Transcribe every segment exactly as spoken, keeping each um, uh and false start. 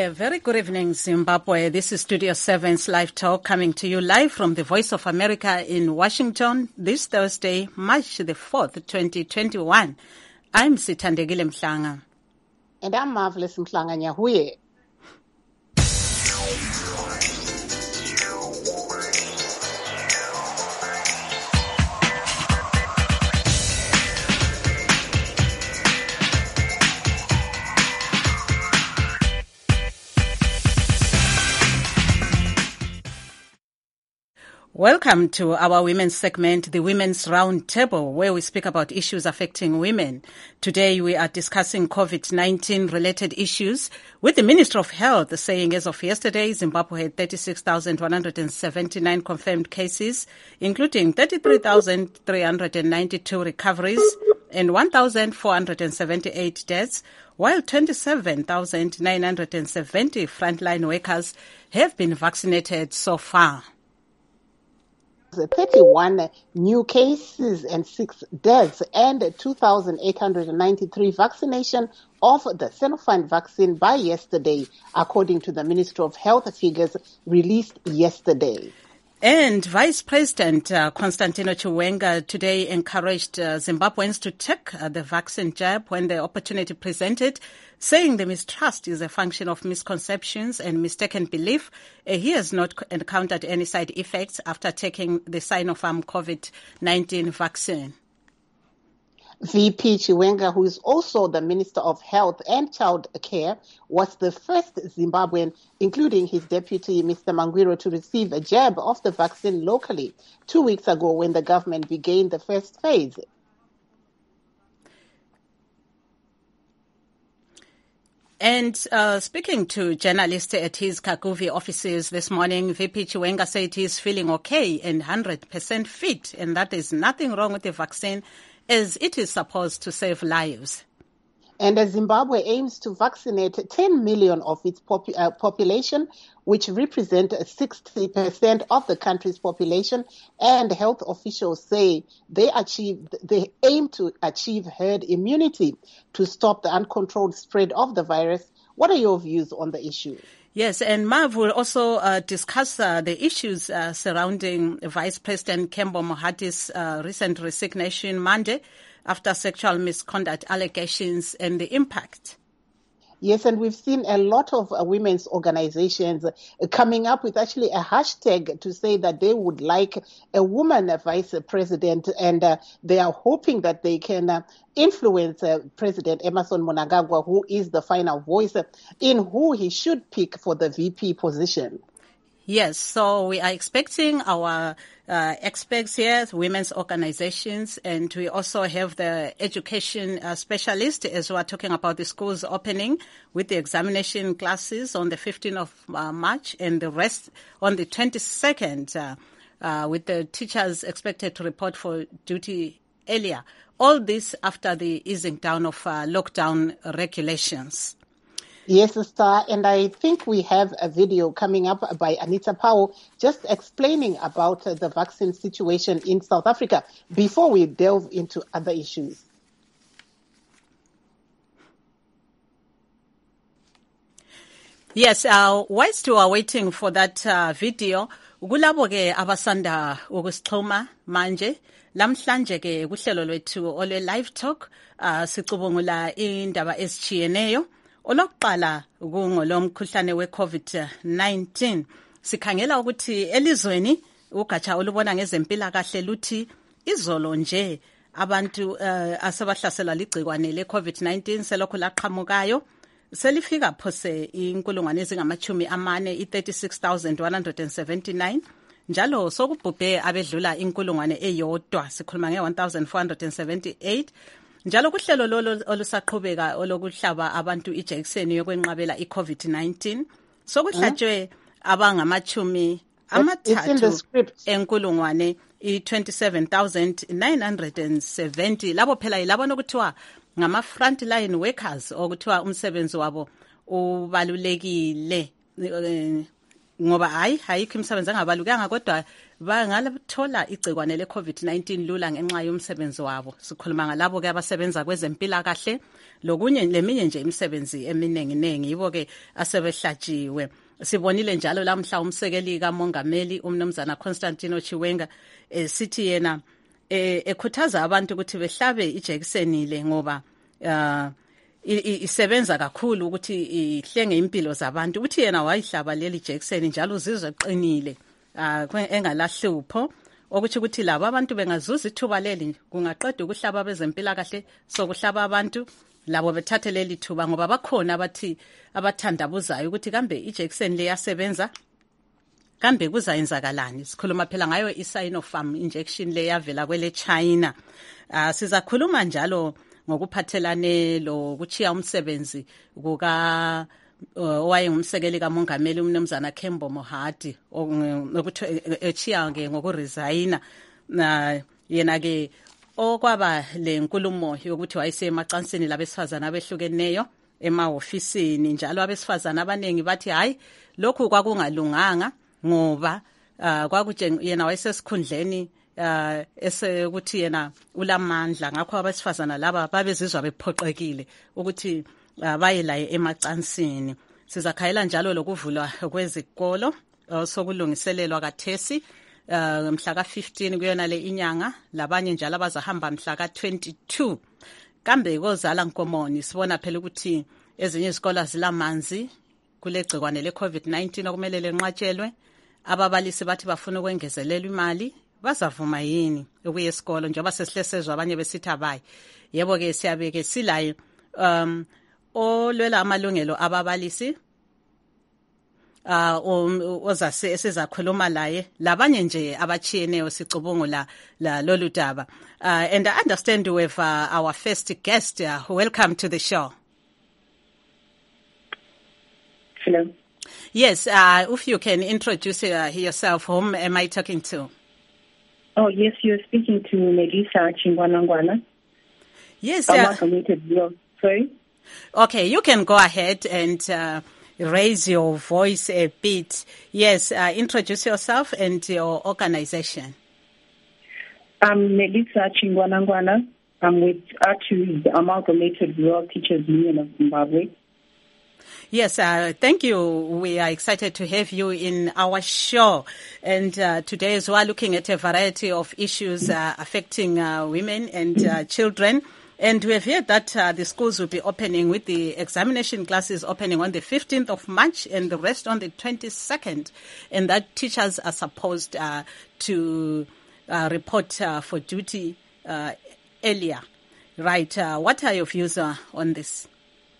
A very good evening, Zimbabwe. This is Studio seven's Live Talk coming to you live from the Voice of America in Washington this Thursday, March the fourth, twenty twenty-one. I'm Sithandegile Mhlanga. And I'm Marvelous Mhlanga Nyahuye. Welcome to our women's segment, the Women's Roundtable, where we speak about issues affecting women. Today we are discussing COVID nineteen related issues, with the Minister of Health saying as of yesterday, Zimbabwe had thirty-six thousand one hundred seventy-nine confirmed cases, including thirty-three thousand three hundred ninety-two recoveries and one thousand four hundred seventy-eight deaths, while twenty-seven thousand nine hundred seventy frontline workers have been vaccinated so far. thirty-one new cases and six deaths and two thousand eight hundred ninety-three vaccination of the Sinopharm vaccine by yesterday, according to the Ministry of Health figures released yesterday. And Vice President uh, Constantino Chiwenga today encouraged uh, Zimbabweans to take uh, the vaccine jab when the opportunity presented, saying the mistrust is a function of misconceptions and mistaken belief. Uh, he has not encountered any side effects after taking the Sinopharm COVID nineteen vaccine. V P Chiwenga, who is also the Minister of Health and Child Care, was the first Zimbabwean, including his deputy, Mister Mangwiro, to receive a jab of the vaccine locally two weeks ago when the government began the first phase. And uh, speaking to journalists at his Kaguvi offices this morning, V P Chiwenga said he's feeling okay and one hundred percent fit, and that there's nothing wrong with the vaccine, as it is supposed to save lives. And as Zimbabwe aims to vaccinate ten million of its pop- uh, population, which represent sixty percent of the country's population, and health officials say they achieve, they aim to achieve herd immunity to stop the uncontrolled spread of the virus. What are your views on the issue? Yes, and Marv will also uh, discuss uh, the issues uh, surrounding Vice President Kembo Mohati's uh, recent resignation Monday after sexual misconduct allegations and the impact. Yes, and we've seen a lot of uh, women's organizations uh, coming up with actually a hashtag to say that they would like a woman uh, vice president, and uh, they are hoping that they can uh, influence uh, President Emmerson Mnangagwa, who is the final voice, uh, in who he should pick for the V P position. Yes, so we are expecting our uh, experts here, women's organizations, and we also have the education uh, specialist as we are talking about the schools opening with the examination classes on the fifteenth of uh, March and the rest on the twenty-second, uh, uh, with the teachers expected to report for duty earlier. All this after the easing down of uh, lockdown regulations. Yes, Star, and I think we have a video coming up by Anita Powell just explaining about uh, the vaccine situation in South Africa before we delve into other issues. Yes, uh, whilst you are waiting for that uh, video, kulabo ke abasanda ukusixhuma manje lamhlanje ke kuhlelo lwethu ole live talk uh, sicubungula indaba ezitshiyeneyo. Olokuqala kungolomkhuhlane we-COVID nineteen. Sikhangela ukuthi elizweni ugatsha olubona ngezempilakahle luthi izolo nje abantu uh, asebahlasela ligcikwane le-COVID nineteen selokhu laqhamukayo selifika phose inkulungwane ezingamachumi amane i-thirty-six thousand one hundred seventy-nine, njalo sokubhubhe abedlula inkulungwane eyodwa sikhuluma nge-one thousand four hundred seventy-eight. Njalo kuhlelo lolo olusaqhubeka olokuhlaba abantu ijekiseni yokwenqabela i-COVID nineteen sokuhlatshwe abangamachumi amathathu enkulungwane i-twenty-seven thousand nine hundred seventy. Labo phela yilabo nokuthiwa ngama frontline workers okuthiwa umsebenzi wabo ubalulekile ngoba hayi hayikho imisebenzi engabalulekanga kodwa bangathola igcikwane le COVID nineteen lula ngenxa yomsebenzi wabo. Sikhuluma ngalabo ke abasebenza kwezempilakahle lokunye leminye nje imisebenzi eminingi nengi yibo ke asebehlatshiwe. Sibonile njalo lamhla umsekeli kaMongameli umnumzana Constantino Chiwenga eh, sithi yena eh, ekhuthaza abantu ukuthi behlabe ijekiseni le ngoba uh, isebenza kakhulu ukuthi ihlenge impilo zabantu. Uthi yena wayihlaba leli jekiseni njalo uzizwe eqinile uh, engalahlupho, okuthi ukuthi labo abantu bengazuza ithuba leli kungaqeda ukuhlaba bezempilakahle sokuhlaba abantu labo bethathe leli thuba ngoba bakhona abathi abathandabuzayo ukuthi kambe ijekiseni leyasebenza, kambe kuzayenzakalani. Sikhuluma phela ngayo i-Sinopharm injection le yavela kwele China. Uh, sizakhuluma njalo ngokuphathelane lo kuchiya umsebenzi kuka owayengumsekeli kaMongameli umnumzana Kembo Mohadi ukuthi echiya ke ngokuresigna na yena ke okwaba le nkulumo yokuthi wayise emacansini labesifazana abehlukeneyo emahofisini, njalo abesifazana abanengi bathi hayi lokhu kwakungalunganga ngoba uh, kwakuthe yena wayesesikhundleni uh, esekuthi yena ulamandla, ngakho abesifazana laba babezizwa bephoqekile ukuthi uh, baye laye emacansini. Sizakhayela njalo lokuvulwa kwezikolo sokulungiselelwa kathesi uh, mhla ka fifteen kuyona le inyanga, labanye njalo abazahamba mhla ka twenty-two. Kambe kozala Nkomoni sibona phela ukuthi ezinye izikolo zilamanzi kule gcikwane le COVID nineteen okumele lenqatshelwe. Ababalisi bathi bafuna ukwengezelelwa imali, bazavuma yini ukuya esikolo njengoba sesihlesezwe abanye besithi abayi? Yebo ke siyabeke silayo um olwela amalungelo ababalisi uh ozase esizakhuluma laye labanye nje abachiyeneyo sicubungula la lolu daba. Uh, and I understand we have uh, our first guest. Uh, welcome to the show. Hello. Yes, uh, if you can introduce uh, yourself, whom am I talking to? Oh, yes, you're speaking to Melissa Chingwanangwana. Yes. Uh, Sorry? Okay, you can go ahead and uh, raise your voice a bit. Yes, uh, introduce yourself and your organization. I'm Melissa Chingwanangwana. I'm with A T U, the Amalgamated Rural Teachers Union of Zimbabwe. Yes, uh, thank you. We are excited to have you in our show. And uh, today as well, looking at a variety of issues uh, affecting uh, women and uh, children. And we have heard that uh, the schools will be opening with the examination classes opening on the fifteenth of March and the rest on the twenty-second. And that teachers are supposed uh, to uh, report uh, for duty uh, earlier. Right. Uh, what are your views uh, on this?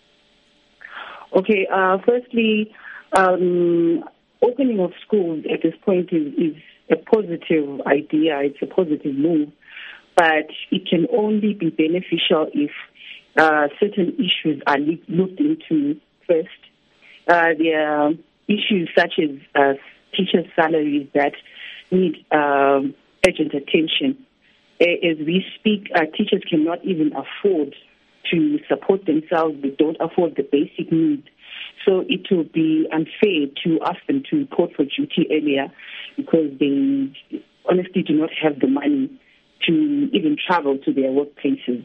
Okay. Uh, firstly, um, opening of schools at this point is, is a positive idea. It's a positive move. But it can only be beneficial if uh, certain issues are looked into first. Uh, there are issues such as uh, teachers' salaries that need um, urgent attention. As we speak, uh, teachers cannot even afford to support themselves. They don't afford the basic needs. So it will be unfair to ask them to report for duty earlier because they honestly do not have the money to even travel to their workplaces.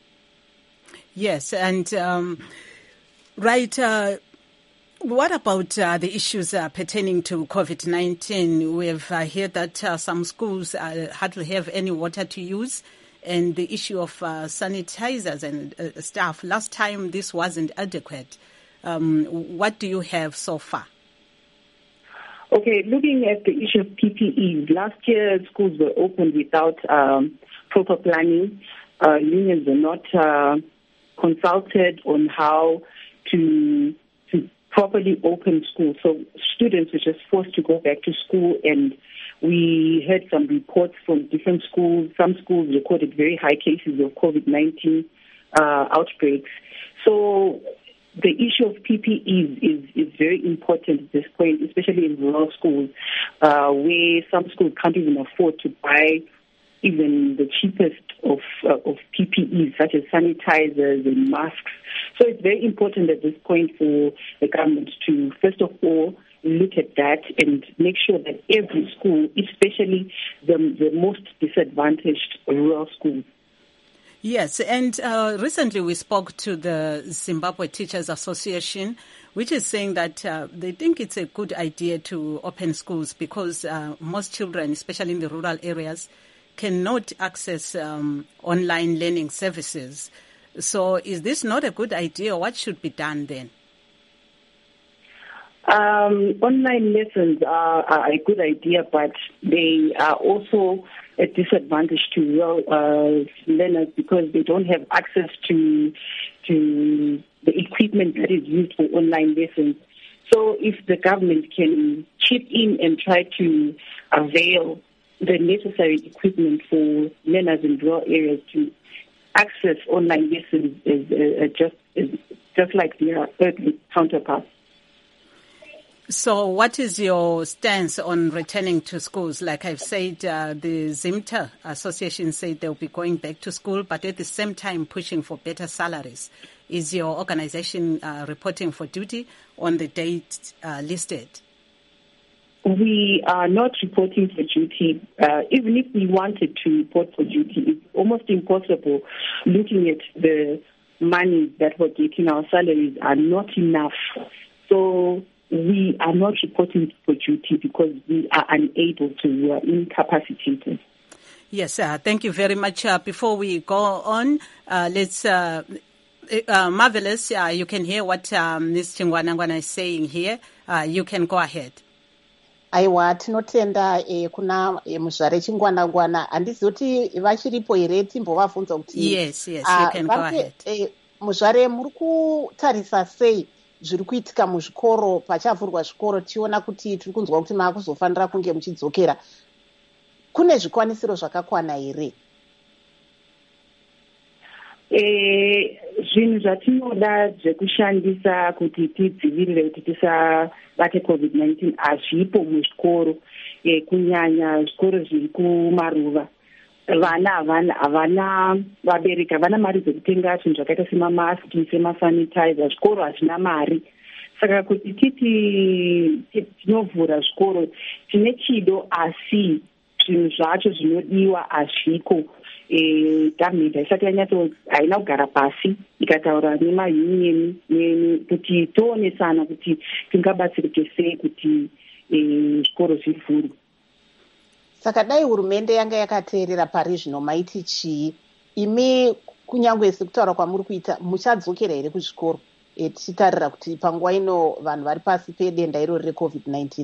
Yes, and um, right, uh, what about uh, the issues uh, pertaining to COVID nineteen? We've uh, heard that uh, some schools uh, hardly have any water to use, and the issue of uh, sanitizers and uh, staff. Last time this wasn't adequate. Um, what do you have so far? Okay, looking at the issue of P P Es, last year schools were opened without um, proper planning. Uh, unions were not uh, consulted on how to to properly open schools. So students were just forced to go back to school, and we heard some reports from different schools. Some schools recorded very high cases of COVID nineteen uh, outbreaks. So the issue of P P Es is, is very important at this point, especially in rural schools, uh, where some schools can't even afford to buy even the cheapest of uh, of P P Es, such as sanitizers and masks. So it's very important at this point for the government to, first of all, look at that and make sure that every school, especially the, the most disadvantaged rural schools. Yes, and uh, recently we spoke to the Zimbabwe Teachers Association, which is saying that uh, they think it's a good idea to open schools because uh, most children, especially in the rural areas, cannot access um, online learning services. So is this not a good idea? What should be done then? Um, online lessons are, are a good idea, but they are also a disadvantage to rural uh, learners because they don't have access to to the equipment that is used for online lessons. So if the government can chip in and try to avail the necessary equipment for learners in rural areas to access online lessons is uh, just is just like their earthly counterparts. So what is your stance on returning to schools? Like I've said, uh, the Zimta Association said they'll be going back to school, but at the same time pushing for better salaries. Is your organization uh, reporting for duty on the date uh, listed? We are not reporting for duty. Uh, even if we wanted to report for duty, it's almost impossible looking at the money that we're getting. Our salaries are not enough. So we are not reporting for duty because we are unable to, we are incapacitated. Yes, uh, thank you very much. Uh, before we go on, uh, let's, uh, uh, Marvelous, uh, you can hear what um, Miz Chingwanangwana is saying here. Uh, you can go ahead. Aiwa, tinotenda eh, kuna eh, muzvare Chingwanangwana handizivi kuti vachiripo here timbovabvunza kuti yes, yes, you can uh, go ahead. Eh, muzvare muri kutarisa sei zviri kuitika muzvikoro pachavhurwa zvikoro tichiona kuti tiri kunzwa kuti maakuzofanira kunge muchidzokera, kune zvikwanisiro zvakakwana here? Eh, zvinhu zvatinoda zvekushandisa kuti tidzivirire kuti tisabate covid nineteen hazvipo muzvikoro, eh, kunyanya zvikoro zviri kumaruva. Vana havana havana vabereki havana mari dzekutenga zvinhu zvakaita semamaski, semasanitizer. Zvikoro hazvina mari. Saka kuti titi tinovhura zvikoro tine chido asi zvinhu zvacho zvinodiwa hazviko. Government haisati yanyato haina kugara pasi ikataura nemaunion kuti toonesana kuti tingabatsirike sei kuti zvikoro zvivhurwe. Saka dai hurumende yanga yakateerera pari zvino maiti chii? Imi kunyangwe sekutaura kwamuri kuita muchadzokera here kuzvikoro e, tichitarira kuti panguva ino vanhu vari pasi pedenda irori recovid nineteen?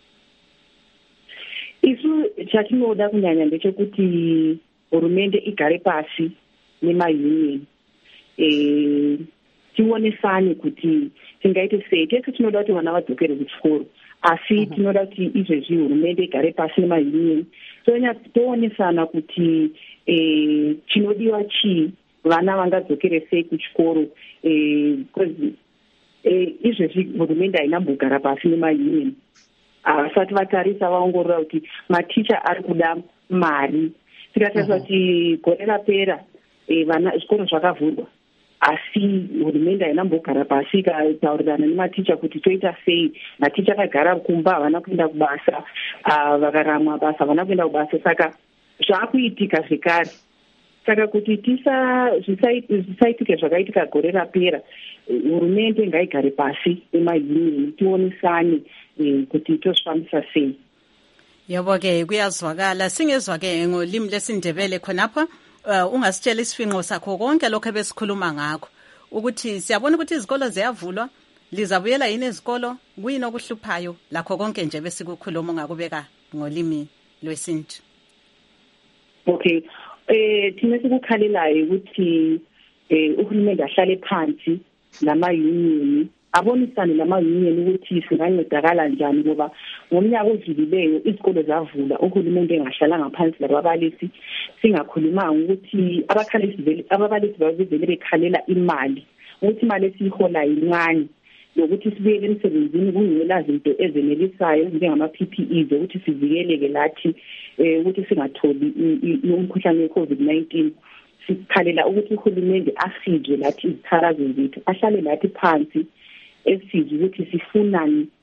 Isu chatinoda kunyanya ndechekuti hurumende igare pasi nemaunion, e, tionesane kuti tingaite sei. Tese tinoda kuti vana vadzokere kuchikoro, asi tinoda kuti izvezvi hurumende igare pasi nemaunion toonesana kuti eh, chinodiwa chii, vana vangadzokere sei kuchikoro. Because eh, izvezvi hurumende hainambogara pasi nemaunion, vasati vatarisa vaongorora kuti maticha ari kuda mari. Tikatarisa kuti gore rapera vana zvikoro zvakavhurwa asi hurumende hainambogara pasi ikataurirana nematicha kuti toita sei. Maticha akagara kumba, havana kuenda kubasa, vakaramwa basa havana kuenda kubasa. Saka zvaakuitika zvekare. Saka kuti zvisaitike zvakaitika gore rapera, hurumende ngaigare pasi nemaunion tionesane kuti tozvifambisa sei. Yebo ke kuyazwakala. Singezwa ke ngolimi lesindebele khonapha. Uh, ungasitshela isifinqo sakho konke lokho ebesikhuluma ngakho ukuthi siyabona ukuthi izikolo ziyavulwa, lizabuyela yini izikolo, kuyini okuhluphayo, lakho konke nje besikukhuluma ngakubeka ngolimi lwesintu. Okay, eh thina sikukhalelayo ukuthi eh uhulumende ahlale phansi nama-union, abonisane nama-union ukuthi singancedakala njani, ngoba ngomnyaka odlulileyo izikolo zavula, uhulumende engahlala ngaphansi lababalisi singakhulumanga ukuthi abakhalisi ababalisi babezele bekhalela imali ukuthi imali esiyiholayo incane, nokuthi sibuyele emsebenzini kungela zinto ezenelisayo njengama-P P Es ukuthi sivikeleke lathi ukuthi singatholi umkhuhlane we-covid nineteen. Sikhalela ukuthi uhulumende asizwe lathi izitharazo zethu, ahlale lathi phansi esizwe ukuthi sifunani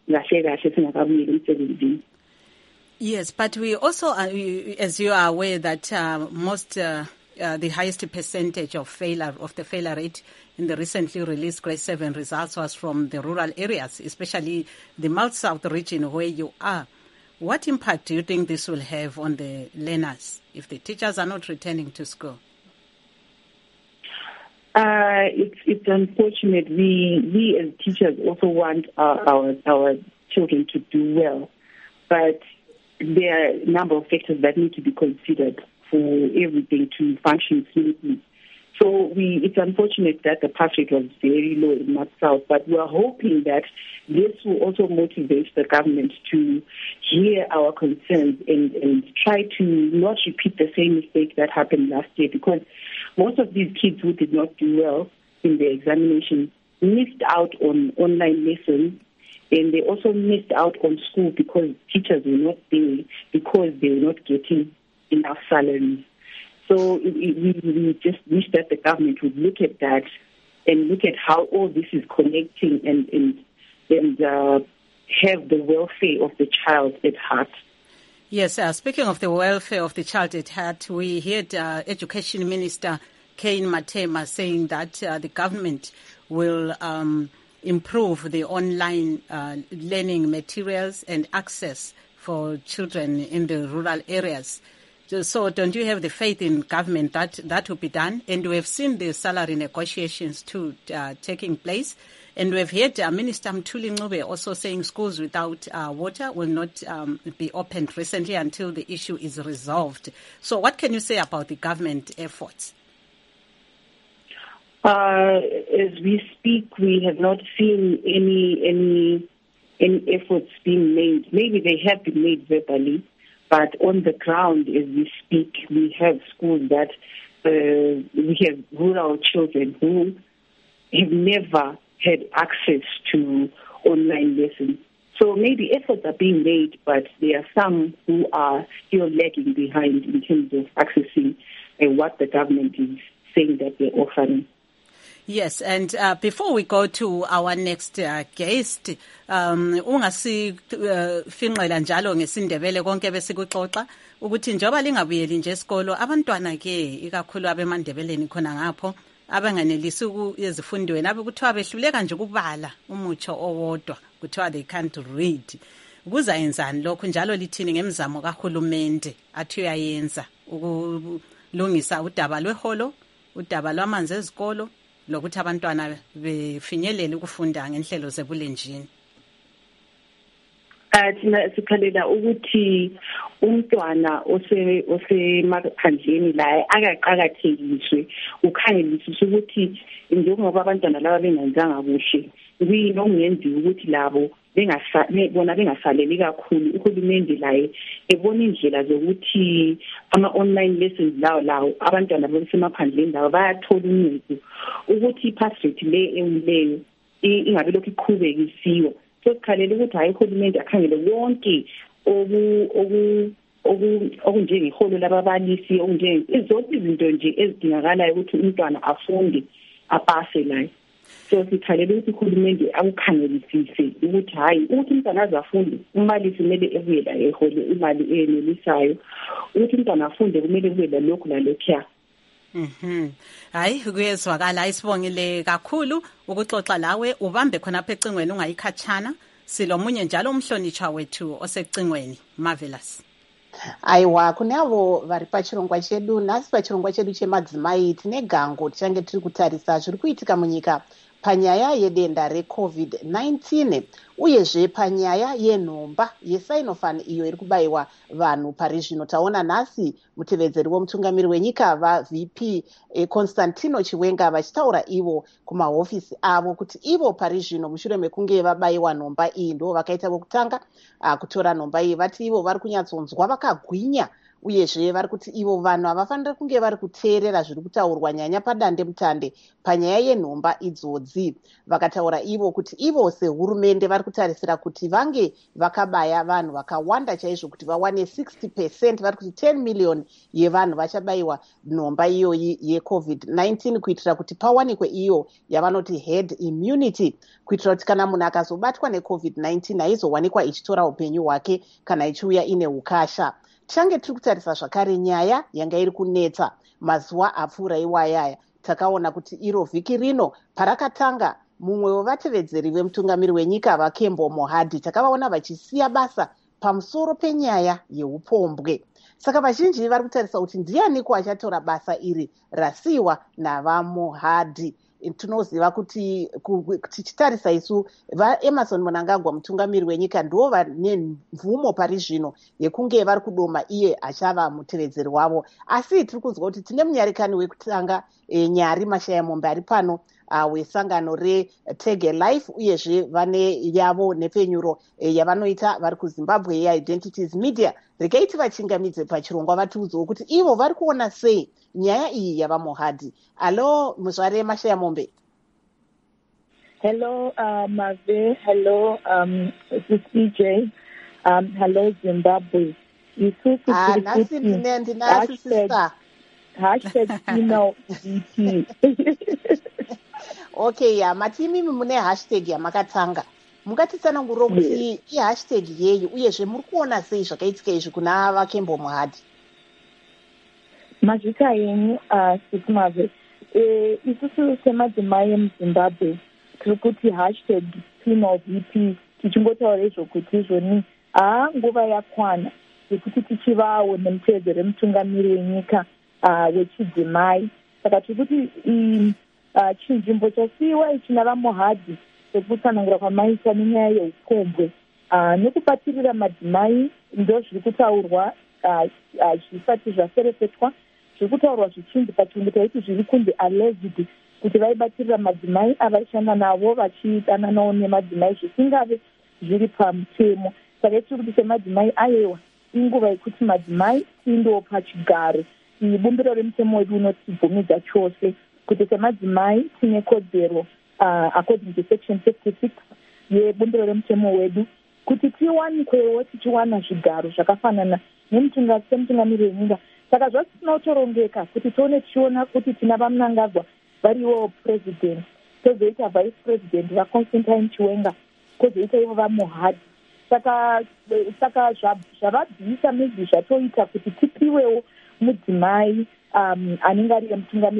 kahle kahle singakabuyeli emsebenzini. Yes, but we also, uh, as you are aware, that uh, most, uh, uh, the highest percentage of failure, of the failure rate in the recently released grade seven results was from the rural areas, especially the South region where you are. What impact do you think this will have on the learners if the teachers are not returning to school? Uh, it's it's unfortunate. We we as teachers also want our our, our children to do well, but there are a number of factors that need to be considered for everything to function smoothly. So we, it's unfortunate that the pass rate was very low in North South, but we are hoping that this will also motivate the government to hear our concerns and, and try to not repeat the same mistake that happened last year, because most of these kids who did not do well in the examination missed out on online lessons. And they also missed out on school because teachers were not there, because they were not getting enough salaries. So it, it, we, we just wish that the government would look at that and look at how all this is connecting and and, and uh, have the welfare of the child at heart. Yes, uh, speaking of the welfare of the child at heart, we heard uh, Education Minister Cain Matema saying that uh, the government will Um, improve the online uh, learning materials and access for children in the rural areas. So don't you have the faith in government that that will be done? And we have seen the salary negotiations too uh, taking place. And we have heard uh, Minister Mthuli Ncube also saying schools without uh, water will not um, be opened recently until the issue is resolved. So what can you say about the government efforts? Uh, as we speak, we have not seen any any any efforts being made. Maybe they have been made verbally, but on the ground, as we speak, we have schools that uh, we have rural children who have never had access to online lessons. So maybe efforts are being made, but there are some who are still lagging behind in terms of accessing uh, what the government is saying that they're offering. Yes, and uh, before we go to our next uh, guest, um ungasi finqela njalo ngesindebele konke besikuxoxa ukuthi njoba lingabuyeli nje esikolo abantwana ke ikakhulu abemandebeleni khona ngapho abanganelisi ezifundweni abe kuthiwa behluleka nje ukubala umutsho owodwa kuthiwa they can't read. Kuzayenzani lokho njalo lithini ngemizamo kahulumende athi uyayenza ukulungisa udaba lweholo, udaba lwamanzi ezikolo, lokuthi abantwana befinyelele ukufunda ngenhlelo zebulenjini? Thina sikhalela ukuthi umntwana ose osemaphandleni la akaqakathekiswe, ukhangeliswe ukuthi njengoba abantwana laba bengenzanga kuhle kuyinongenzi ukuthi labo bona bengasaleli kakhulu. Uhulumende laye ebona indlela zokuthi ama-online lessons lawo lawo abantwana basemaphandleni lawo bayathola uncedo ukuthi i-pass rate le ewuleyo ingabe lokhu iqhubekisiwe. So sikhalela ukuthi hayi uhulumende akhangele wonke okunjengeholo lababalisi, zonke izinto nje ezidingakalayo ukuthi umntwana afunde apase layo. So sikhalela ukuthi uhulumende akukhangelisise ukuthi hayi ukuthi umntwana azafunde, umbalisi kumele ebuye la ehole imali enelisayo, ukuthi umntwana afunde kumele kube lalokhu lalokhuya. Mhm. Hayi kuyezwakala, isibongile kakhulu ukuxoxa lawe, ubambe khona apha ecingweni ungayikhatshana. Silomunye njalo umhlonitshwa wethu osecingweni, Marvelous. Aiwa, kune avo vari pachirongwa chedu, nhasi pachirongwa chedu chemadzimai tine gango tichange tiri kutarisa zviri kuitika munyika panyaya yedenda recovid nineteen uyezve panyaya yenhomba yeSinopharm iyo iri kubayiwa vanhu pari zvino. Taona nhasi mutevedzeri womutungamiri wenyika vaV P eh, Constantino Chiwenga vachitaura ivo kumahofisi avo kuti ivo pari zvino mushure mekunge vabayiwa nhomba iyi ndo vakaita vokutanga uh, kutora nhomba iyi. Vati ivo vari kunyatsonzwa vakagwinya uyezve vari kuti ivo vanhu havafaniri kunge vari kuteerera zviri kutaurwa nyanya padande mutande panyaya yenhomba idzodzi. Vakataura ivo kuti ivo sehurumende vari kutarisira kuti vange vakabaya vanhu vakawanda chaizvo kuti vawane sixty percent, vari kuti ten million yevanhu vachabayiwa nhomba iyoyi yecovid nineteen kuitira kuti pawanikwe iyo yavanoti herd immunity, kuitira kuti kana munhu akazobatwa necovid nineteen haizowanikwa ichitora upenyu hwake kana ichiuya ine ukasha. Tichange tiri kutarisa zvakare nyaya yanga iri kunetsa mazuva apfuura iwayaya. Takaona kuti iro vhiki rino parakatanga, mumwe wevatevedzeri vemutungamiri wenyika vaKembo Mohadi takavaona vachisiya basa pamusoro penyaya yeupombwe. Saka vazhinji vari kutarisa kuti ndianiko achatora basa iri rasiyiwa navaMohadi. Tinoziva kuti tichitarisa isu vaEmerson Mnangagwa mutungamiri wenyika ndo vane mvumo pari zvino yekunge vari kudoma iye achava mutevedzeri wavo, asi tiri kunzwa kuti tine munyarekani wekutanga e, Nyari Mashaya Mombe ari pano uh, wesangano reTege Life, uyezve vane yavo nepfenyuro e, yavanoita vari kuZimbabwe yeIdentities Media. Regai tivachingamidze pachirongwa vatiudzewo kuti ivo vari kuona sei nyaya iyi yavaMohadi. Alo muzvare Mashaya Mombe. Hello uh, Mave, hello um, C J, um, hello Zimbabwe. Ah, nasi ndine ndinasi sister. Hashtag female V P. Okay, ya matimi mune hashtag yamakatanga. Mungatitsanangurira kuti i hashtag yeyi uyezve muri kuona sei zvakaitika izvi kuna vaKembo Mohadi? Mazvika yenyu uh, Sikumave. Eh, isusu semadzimai emuZimbabwe tiri kuti hashtag female V P tichingotaura izvokuti izvoni haa nguva yakwana yekuti tichivawo nemutevedzeri wemutungamiri wenyika uh, wechidzimai. Saka tiri kuti uh, chinzvimbo chasiyiwa ichina vaMohadi sekutsanangura kwamaisa nenyaya yeupombwe uh, nekubatirira madzimai ndo zviri kutaurwa uh, uh, zvisati zvaserefetwa, zviri kutaurwa zvichinzi pachirungu taiti zviri kunzi alleged kuti vaibatirira madzimai avaishanda navo vachidananawo nemadzimai zvisingave zviri pamutemo. Saka tiri kuti semadzimai ayewa inguva yekuti madzimai tiindowo pachigaro. Bumbiro remutemo wedu unotibvumidza chose kuti semadzimai tine kodzero uh, according to section fifty-six yebumbiro remutemo wedu kuti tiwanikwewo tichiwana zvigaro zvakafanana nemutungamiri wenyika. Saka zvasina kutorongeka kuti tione tichiona kuti tina vaMnangagwa variwo president, kozoita vice president vaConstantine Chiwenga, kozoita ivo vaMohadi. Saka saka zvavabvisa mezvi zvatoita kuti tipiwewo mudzimai um, anenge ari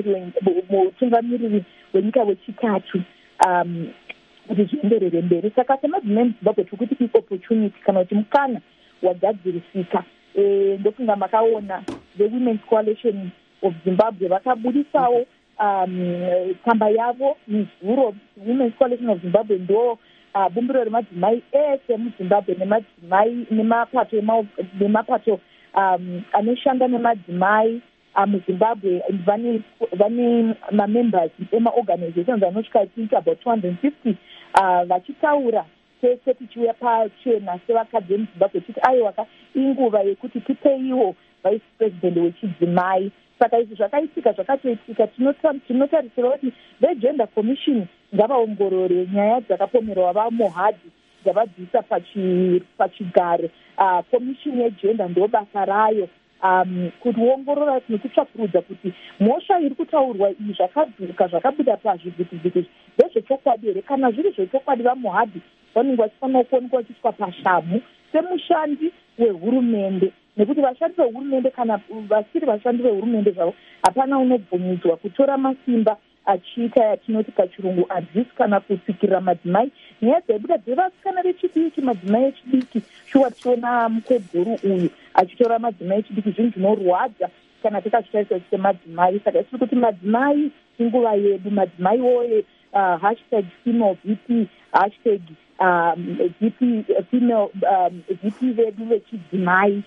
mutungamiriri wenyika wechitatu um, kuti zvienderere mberi. Saka semadzimai muZimbabwe tiri kuti opportunity kana kuti mukana wagadzirisika. E, ndofunga makaona the Women's Coalition of Zimbabwe vakabudisawo um, tsamba yavo muzuro. Women's Coalition of Zimbabwe ndo uh, bumbiro remadzimai ese muZimbabwe nemadzimai nemapato nemapato um, anoshanda nemadzimai uh, muZimbabwe vane vane mamembers emaorganizations anosvika think about two hundred fifty uh, vachitaura tese tichiuya pachena sevakadzi vemuZimbabwe tichiti aiwaka inguva yekuti tipeiwo vice president wechidzimai. Saka izvi zvakaitika zvakatoitika tinotarisira kuti vegender commission ngavaongorore nyaya dzakapomerwa vaMohadi dzavabvisa pachigare. Uh, commission yegender ndo basa rayo um, kuongorora nekutsvakurudza kuti mhosva iri kutaurwa iyi zvakadzuka zvakabuda pazvivhitivhiti ndezvechokwadi here. Kana zviri zvechokwadi vaMohadi vanenge vachifanira kuonekwa vachiiswa pashamu semushandi wehurumende, nekuti vashandi vehurumende kana vasiri vashandi vehurumende zvavo hapana unobvumidzwa kutora masimba achiita yatinoti pachirungu advise kana kutsikirira madzimai. Nyaya dzaibuda dzevasikana vechidiki, madzimai echidiki, shuwa tichiona mukweguru uyu achitora madzimai echidiki, zvinhu zvinorwadza kana tikazvitarisa semadzimai. Saka tiri kuti madzimai inguva yedu, madzimai woye uh, hashtag female V P, hashtag um, V P female um, V P vedu vechidzimai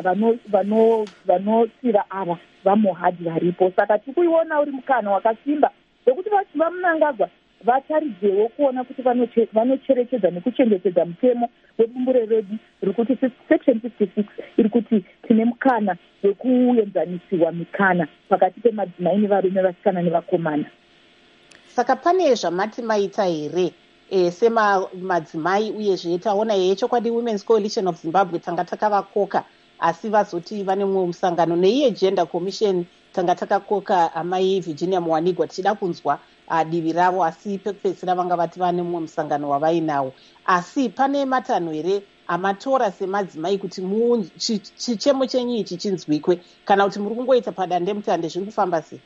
vanosira uh, ava vaMohadi varipo. Saka tiri kuiona uri mukana wakasimba wekuti vaMnangagwa vataridzewo kuona kuti vanocherechedza nekuchengetedza mutemo webumbure redu riri kuti section fifty-six iri kuti tine mukana wekuenzanisiwa mikana pakati pemadzimai nevarume, vasikana nevakomana. Saka pane zvamati maita here e, semadzimai uyezve taona here chokwadi Women's Coalition of Zimbabwe tanga takavakoka asi vazoti vane mumwe musangano neiye Gender Commission tanga takakoka amai Virginia Muwanigwa tichida kunzwa uh, divi ravo, asi pekupedzisira vanga vati vane mumwe musangano wavainawo. Asi pane matanho here amatora semadzimai kuti chichemo chenyu ichi chinzwikwe kana kuti muri kungoita padandemutande zviri kufamba sei?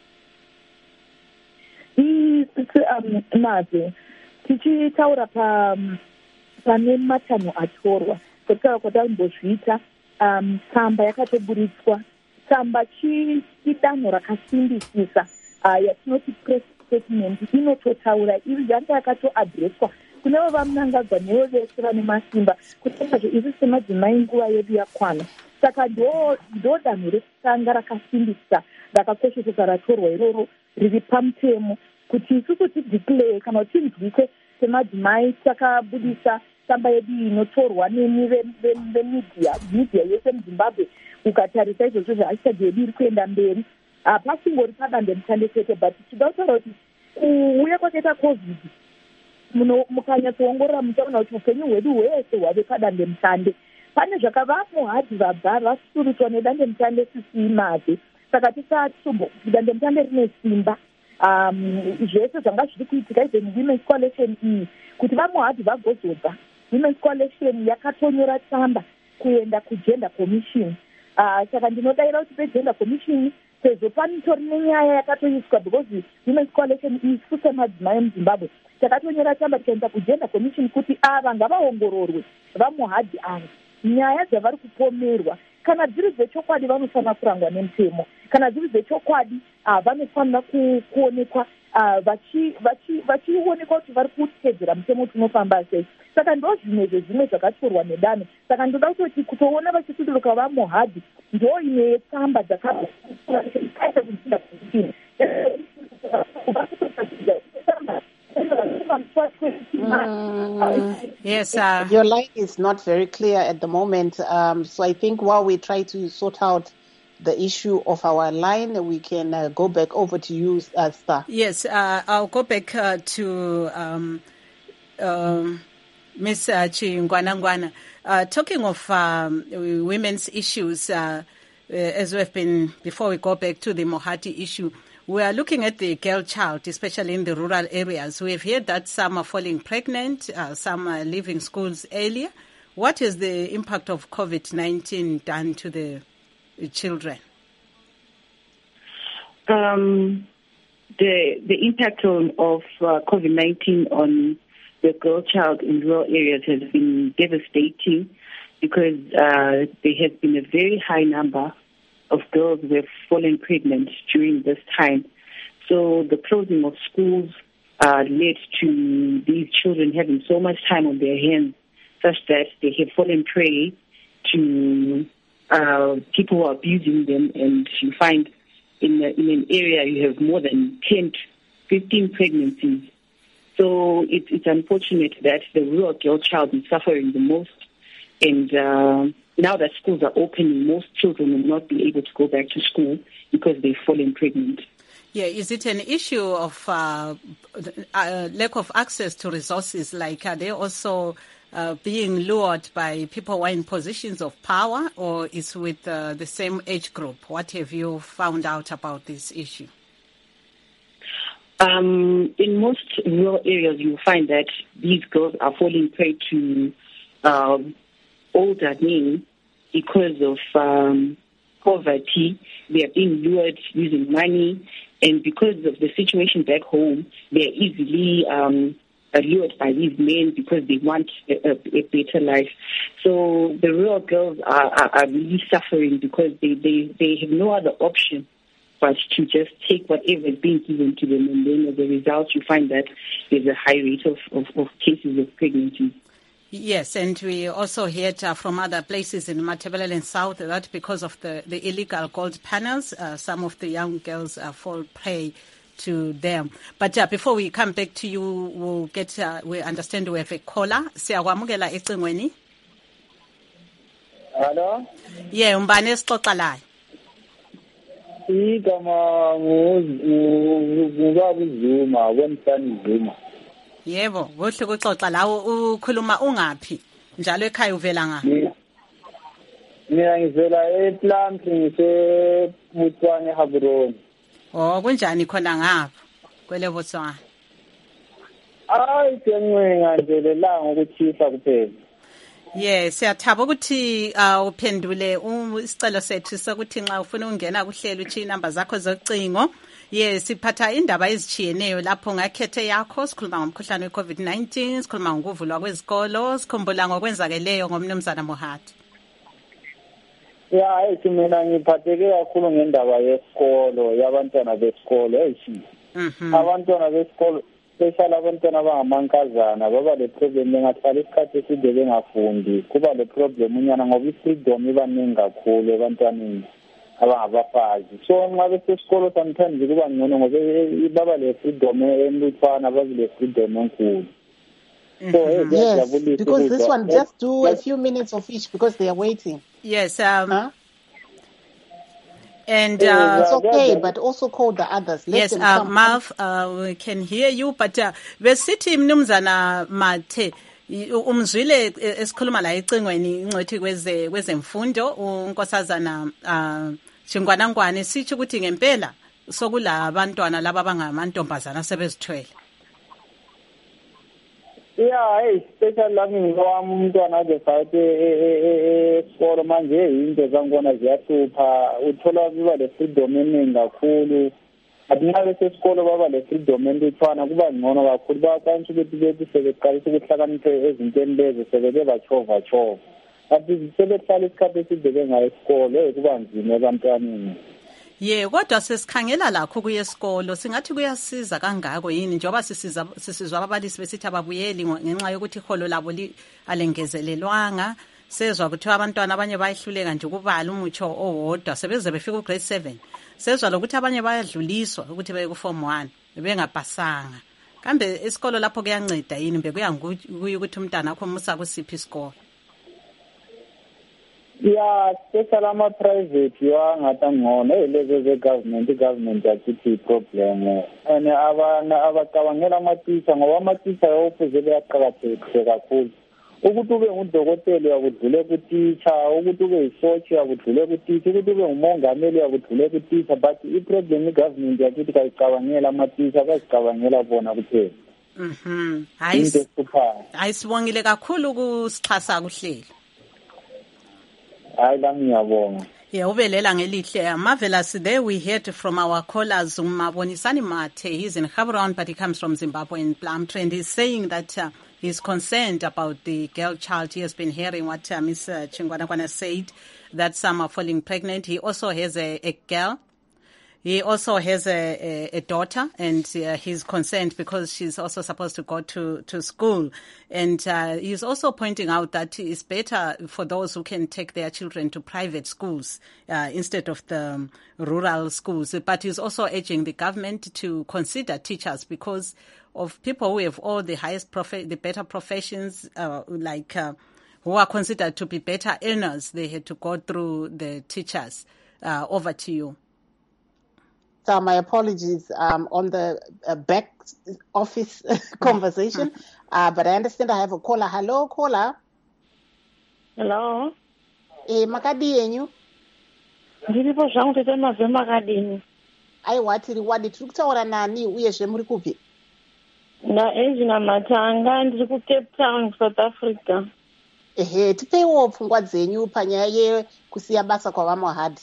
naze tichitaura pane matanho atorwa kutaura kwatambozviita tsamba yakatoburitswa. Tsamba chidanho rakasimbisisa yatinoti press statement inototaura iri yanga yakatoadreswa kunevo vamunangagwa nevo vese vane masimba kutengazve isi semadzimai nguva yedu yakwana. Saka ndo danho rekutanga rakasimbisa rakakoshesesa ratorwa iroro riri pamutemo kuti isusu tideclare kana kuti tinzwike semadzimai takabudisa tsamba yedu inotorwa nemi vemedia media yese muzimbabwe. Ukatarisa izvozvo zvehashtag yedu iri kuenda mberi pasingori padandemutande chete, but tida kutaura kuti kuuya kwakaita covid mukanyatsoongorora muchaona kuti upenyu hwedu hwese hwave padandemutande. Pane zvakavamo hadhi vabva vasurutswa nedandemutande sisiimazve. Saka tisatitombo dandemutande rine simba zvese zvanga zviri kuitika even Women's Coalition iyi kuti vamo hadhi vagozodza. Women's Coalition yakatonyora tsamba kuenda kuGender Commission. Saka ndinodayira kuti peGender Commission sezvo panitori nenyaya yakatoiswa because Women's Coalition isu semadzimai emuZimbabwe takatonyora tsamba tikaenda kuGender Commission kuti ava ngavaongororwe vamuhadhi ava nyaya dzavari kupomerwa. Kana dziri dzechokwadi vanofanira kurangwa nemutemo, kana dziri dzechokwadi vanofanira kuonekwa vachionekwa kuti vari kutedzera mutemo tinofamba sei. Saka ndo zvimwe zvezvimwe zvakatorwa nedanho. Saka ndoda kutoti kutoona vachisuduruka vamuhadhi ndo ine tsamba dzakaita Mm, yes, uh, your line is not very clear at the moment. Um, so I think while we try to sort out the issue of our line, we can uh, go back over to you, uh, Star. Yes, uh, I'll go back uh, to um, um, Miss Uh, Chingwanangwana. Uh, talking of um, women's issues, uh, uh, as we've been, before we go back to the Mohati issue, we are looking at the girl child, especially in the rural areas. We have heard that some are falling pregnant, uh, some are leaving schools earlier. What is the impact of COVID nineteen done to the children? Um, the the impact on, of uh, COVID nineteen on the girl child in rural areas has been devastating because uh, there has been a very high number of girls who have fallen pregnant during this time. So the closing of schools uh, led to these children having so much time on their hands such that they have fallen prey to uh, people who are abusing them, and you find in, a, in an area you have more than ten to fifteen pregnancies. So it, it's unfortunate that the rural girl child is suffering the most, and uh, now that schools are opening, most children will not be able to go back to school because they've fallen pregnant. Yeah, is it an issue of uh, uh, lack of access to resources? Like, are they also uh, being lured by people who are in positions of power, or is with uh, the same age group? What have you found out about this issue? Um, in most rural areas, you find that these girls are falling prey to uh, older men because of um, poverty. They are being lured using money, and because of the situation back home, they are easily um, lured by these men because they want a, a, a better life. So the rural girls are, are, are really suffering because they, they, they have no other option but to just take whatever is being given to them, and then as a result, you find that there's a high rate of, of, of cases of pregnancy. Yes, and we also heard uh, from other places in Matabeleland South that because of the, the illegal gold panels, uh, some of the young girls uh, fall prey to them. But uh, before we come back to you, we'll get, uh, we understand we have a caller. Siyakwamukela ecingweni. Hello? Yeah, umbane esixoxa layo. Igama ngubaba Zuma, wemsani Zuma. Yebo, kuhle kuxoxa lawo ukhuluma ungaphi? Njalo ekhaya uvela ngaphi? Mina ngivela ePlant ngise Botswana Gaborone. Oh, kunjani khona ngapha? Kwele Botswana. Hayi sencenga nje lelanga ukuthisa kuphela. Yes, siyathaba ukuthi uphendule isicelo sethu sokuthi nxa ufuna ungena kuhlelo uthi inamba zakho zocingo. Yes, siphatha indaba ezichiyeneyo lapho ngakhethe yakho sikhuluma ngomkhuhlane weCovid nineteen, sikhuluma ngokuvulwa kwezikolo, sikhumbula ngokwenzakeleyo ngomnumzana Mohati. Ya, ethi mina ngiphatheke kakhulu ngendaba yesikolo, yabantwana besikolo, eyishi. Mhm. Abantwana besikolo especially abantwana abangamankazana baba le problem engahlala isikhathi eside bengafundi, kuba le problem unyana ngoba i-freedom ibaningi kakhulu ebantwaneni abangabafazi. So nxa besesikolo sometimes kuba ngcono ngoba baba le freedom enlutshwana, baba le freedom enkulu. So mm-hmm. Yes, because this one just do a few minutes of each because they are waiting. Yes, um huh? And uh, it's okay, but also call the others. Let yes, uh, Marv, uh, we can hear you, but uh, besithi mnumzana Mathe umzwile esikhuluma la ecingweni ingcwethi kweze kwezemfundo unkosazana uh Shingwanangwane sithi ukuthi ngempela sokula abantwana laba abangamantombazana sebezithwele. Yeah, hey, especially lami ngowami umntwana ade sathi esikolo manje into zangona ziyahlupha, uthola kuba le freedom eningi kakhulu. Adinga besesikolo baba le freedom entwana kuba ngcono kakhulu, bakwanisa ukuthi bethi sebeqalisa ukuhlakanipha ezintweni lezo sebeke bachova chova. Athi sebehlala isikhathi eside bengayi esikolo kuba nzima ebantwaneni. Ye kodwa sesikhangela lakho kuye esikolo singathi kuyasiza kangako yini njengoba sisiza sisizwa ababalisi besithi ababuyeli ngenxa yokuthi iholo labo alengezelelwanga, sezwa ukuthi abantwana abanye bayihluleka nje ukubala umutsho owodwa sebeze befika ku grade seven, sezwa lokuthi abanye bayadluliswa ukuthi beye ku form one bengapasanga. Kambe esikolo lapho kuyanceda yini mbe kuya ukuthi umntana akho musa kusiphi isikolo? Yeah, especially ama private ya ngata ngone elezo ze government government achithi problem and abana abacabangela ama teacher ngoba ama teacher ofuze beyaqhakatheka kakhulu ukuthi ube ngudokotela uyakudlule ku teacher, ukuthi ube yisochi uyakudlule ku teacher, ukuthi ube ngumongameli uyakudlule ku teacher, but I problem I government yakithi kayicabangela ama teacher bayicabangela bona kuphela. Mhm. Hayi hayi sibongile kakhulu kusixhasa kuhlelo. Yeah, ubelela ngelihle. Marvelous. There we heard from our callers, Mabonisani Mate. He's in Gaborone, but he comes from Zimbabwe in Plumtree. He's saying that uh, he's concerned about the girl child. He has been hearing what uh, Miss Shingwanangwane said, that some are falling pregnant. He also has a, a girl. He also has a, a, a daughter, and uh, he's concerned because she's also supposed to go to, to school. And uh, he's also pointing out that it's better for those who can take their children to private schools uh, instead of the um, rural schools. But he's also urging the government to consider teachers because of people who have all the highest, prof- the better professions, uh, like uh, who are considered to be better earners. They had to go through the teachers. Uh, over to you. So my apologies um, on the uh, back office conversation, uh, but I understand I have a caller. Hello, caller. Hello. Eh, makadi yenyu? Ndiripo zvangu tete mave makadini. Aiwa tiri wadi tiri kutaura nani uyezve muri kupi? Naangela Matanga ndiri ku Cape Town, South Africa. Ehe, tipeiwo pfungwa dzenyu panyaya yekusiya basa kwavaMahadi.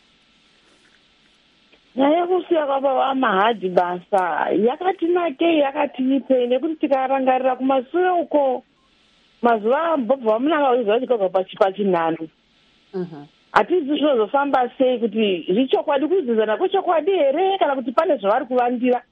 Nyaya kusiya kwababa Mahadi basa yakatinakei yakatinipe nekuti tikarangarira kumashure uko mazuva mbobva vamunanga uiziva chikobva pachinhano. Hatizi zvinozofamba sei kuti zvichokwadi kudzidzana kwechokwadi here kana kuti pane zvavari kuvandira.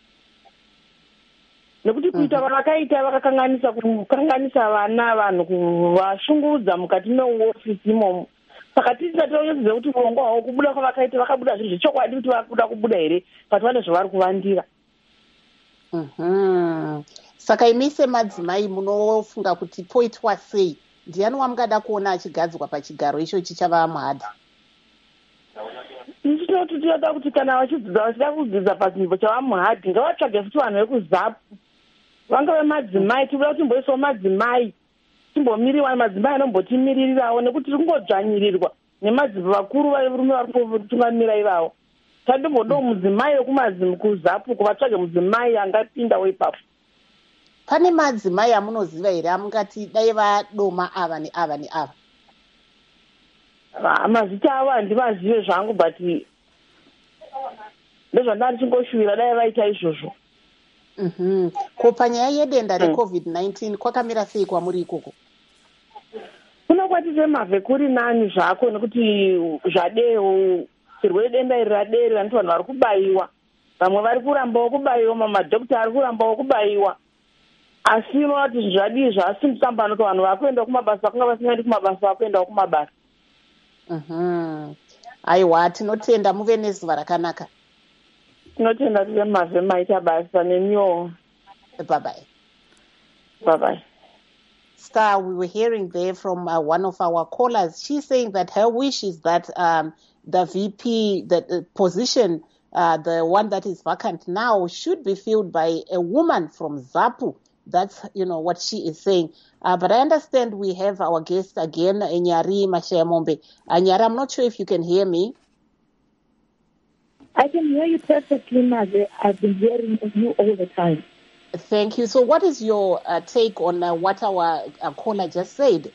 Nekuti kuita vakaita vakakanganisa kukanganisa vana vanhu kuvashungudza mukati meofisi imomo saka tisatoziva kuti murongo hwavo kubuda kwavakaita vakabuda zvinhu zvechokwadi kuti vakuda kubuda here but vane zvavari kuvandira. Mhm. Saka imi semadzimai munofunga kuti poitwa sei? Ndiani wamungada kuona achigadzwa pachigaro ichochi chavaMuhadhi? Ndinoti tinoda kuti kana vachidzidza vachida kudzidza pachinzvimbo chavaMuhadhi ngavatsvage futi vanhu vekuZAPU vanga vemadzimai, tinoda kuti timboisawo madzimai timbomiriwa madzimai anombotimirirawo nekuti tiri kungodzvanyirirwa nemadzimai vakuru varume vari kutungamira ivavo. Tandimbodawo mudzimai wekuZAPU kuvatsvage mudzimai angapindawo ipapo. Pane madzimai amunoziva here amungati dai vadoma ava neava neava? Mazita avo handimazive zvangu but ndezvandari chingoshuvira dai vaita izvozvo. Mhm. Ko panyaya yedenda recovid nineteen kwakamira sei kwamuri ikoko? Kunokwatise mavhekuri nani zvako nekuti zvadewo chirwere denda iri raderi vanoti vanhu vari kubayiwa, vamwe vari kurambawo kubayiwa, mamadhokita ari kurambawo kubayiwa, asi unoona kuti zvadii zvasimbisamba noto vanhu vakuenda kumabasa vakunga vasingaendi kumabasa vakuendawo kumabasa. Mhm. Aiwa, tinotenda muve nezuva rakanaka. Tinotenda tive mavhe maita basa nemiwo. Bye bye. Bye bye. Star, we were hearing there from uh, one of our callers. She's saying that her wish is that um, the V P, the uh, position, uh, the one that is vacant now, should be filled by a woman from ZAPU. That's, you know, what she is saying. Uh, but I understand we have our guest again, Nyari Mashayamombe. Uh, Nyari, I'm not sure if you can hear me. I can hear you perfectly, Maze. I've been hearing you all the time. Thank you. So what is your uh, take on uh, what our uh, caller just said?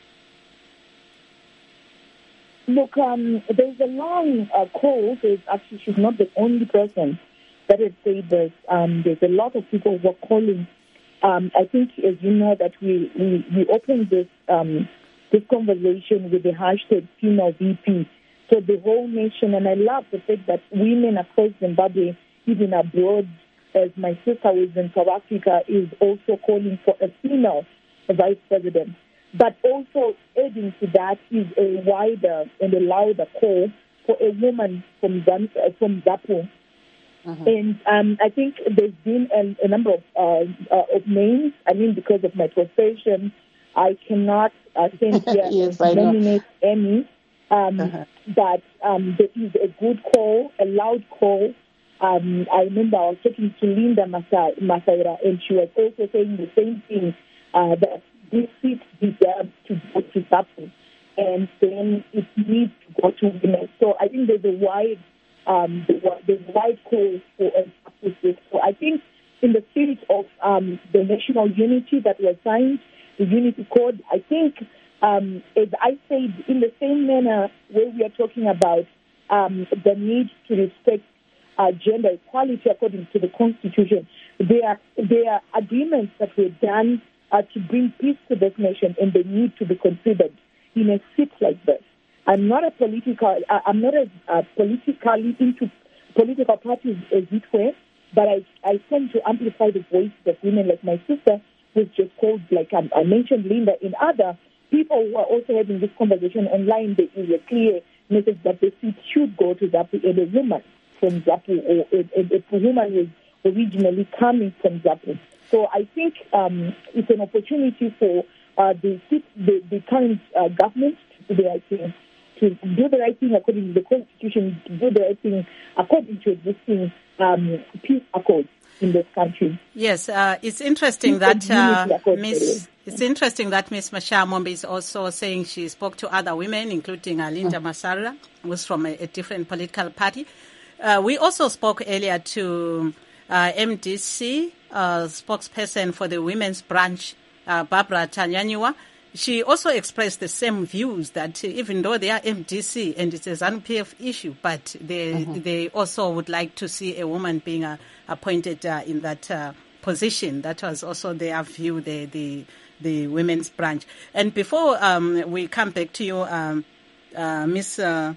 Look, um, there's a long uh, call. There's actually, she's not the only person that has said this. Um, there's a lot of people who are calling. Um, I think, as you know, that we, we, we opened this um, this conversation with the hashtag female V P. So the whole nation, and I love the fact that women across Zimbabwe, even abroad, as my sister who is in South Africa, is also calling for a female vice president. But also adding to that is a wider and a louder call for a woman from Zam- uh, from ZAPU. Mm-hmm. And um, I think there's been a, a number of, uh, uh, of names. I mean, because of my profession, I cannot uh, stand here yes, and nominate any. Um, uh-huh. But um, there is a good call, a loud call. Um, I remember I was talking to Linda Masa- Masaira, and she was also saying the same thing, uh, that this seat deserves to go to ZAPU, and then it needs to go to women. So I think there's a wide, um, there's a wide call for a ZAPU seat. So I think in the spirit of um, the national unity that was signed, the Unity Code, I think, um, as I said, in the same manner where we are talking about um, the need to respect uh, gender equality according to the Constitution, there are, there are agreements that were done uh, to bring peace to this nation, and they need to be considered in a seat like this. I'm not a political, uh, I'm not a uh, politically into political parties as it were, but I, I tend to amplify the voice of women like my sister, who's just called, like I, I mentioned, Linda, and other people who are also having this conversation online. There is a clear message that the seat should go to ZAPU, and a woman from ZAPU, or a, a, a woman who is originally coming from ZAPU. So I think um, it's an opportunity for uh, the, the, the current uh, government to do the right thing, to do the right thing according to the Constitution, to do the right thing according to existing um, peace accords in this country. Yes, uh, it's interesting that uh, Miss It's interesting that Miss Mashayamombe is also saying she spoke to other women, including uh, Linda Masaira, who's from a, a different political party. Uh, we also spoke earlier to uh, M D C, uh, spokesperson for the women's branch, uh, Barbara Tanyanyua. She also expressed the same views that even though they are M D C and it's a ZANU-P F issue, but they mm-hmm. they also would like to see a woman being uh, appointed uh, in that uh, position. That was also their view, the the, the women's branch. And before um, we come back to you, um, uh, Miss Uh,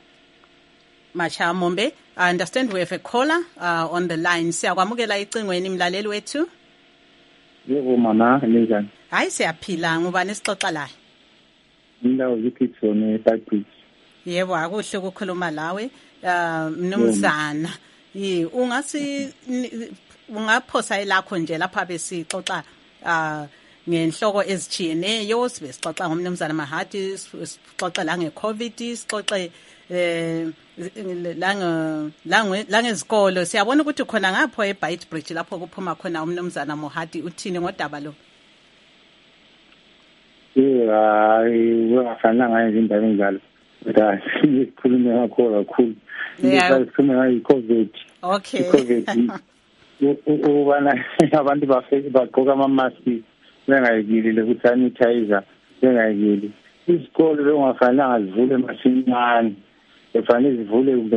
Mashayamombe, I understand we have a caller uh, on the line. Siyakwamukela icingweni mlaleli wethu. Yebo mama, njani? Hayi siyaphila, ngubani sixoxa la? Indawo Gibson eParkbridge. Yebo akuhle ukukhuluma lawe mnumzana. Yi ungasi ungaphosa ilakho nje lapha besixoxa ah ngenhloko ezitshiyeneyo sibe sixoxa ngomnumzana Mahadi sixoxa la ngeCovid sixoxe eh la langezikolo siyabona ukuthi khona ngapho eBeitbridge lapho kuphuma khona umnumzana Mahadi uthini ngodaba lo. Yeah, ngiyafana ngayo indaba enjalo. Kodwa sikhulume kakhulu kakhulu. Sikhulume ngayo iCovid. Okay. iCovid. Ubana abantu bafike bagqoka ama mask bengayekile ukusanitizer bengayekile. Isikole bengafanele zivule masinyane. Kufanele zivule kumbe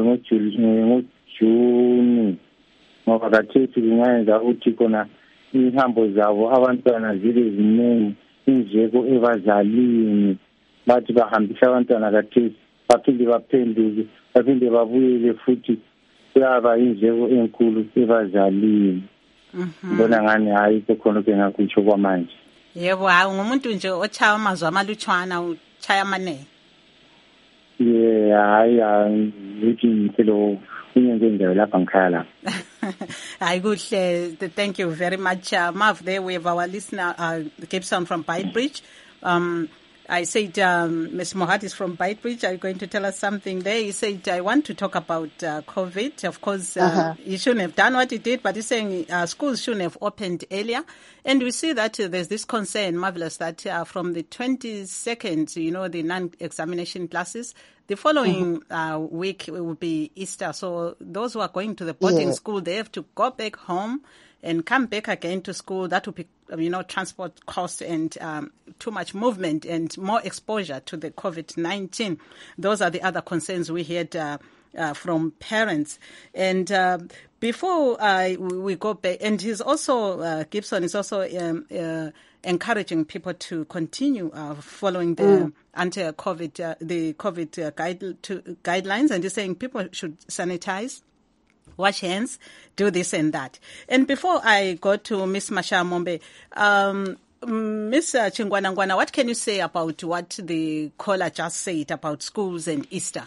ngoJuni. Ngoba kathethi kungayenza ukuthi khona ihambo zabo abantwana zibe ziningi. Injeko ebazalini bathi bahambisa abantwana kathesi baphinde baphenduke baphinde babuyele futhi kuyaba injeko enkulu ebazalini. Ngibona ngani hayi khona kengakutsho kwamanje. Yebo hayi ngumuntu nje ochaya amazwi amalutshwana uchaya amane. Yeah hayi ngithi impilo kunyenze indaba lapha ngikhaya la. Hayi kuhle, thank you very much. Uh, Mav, there we have our listener uh, Gibson from Beitbridge. Um I said, um, Miz Mohad is from Beitbridge. Are you going to tell us something there? He said, I want to talk about uh, COVID. Of course, uh, uh-huh. he shouldn't have done what he did, but he's saying uh, schools shouldn't have opened earlier. And we see that uh, there's this concern, Marvelous, that uh, from the twenty-second, you know, the non-examination classes, the following mm-hmm. uh, week will be Easter. So those who are going to the boarding yeah. school, they have to go back home and come back again to school. That will be, you know, transport costs and um, too much movement and more exposure to the COVID nineteen. Those are the other concerns we had uh, uh, from parents. And uh, before uh, we go back, and he's also, uh, Gibson is also um, uh, encouraging people to continue uh, following the mm. anti-COVID, uh, the COVID uh, guide to, guidelines, and he's saying people should sanitize, wash hands, do this and that. And before I go to Miss Masha Mombe, um, Miss Chingwanangwana, what can you say about what the caller just said about schools and Easter?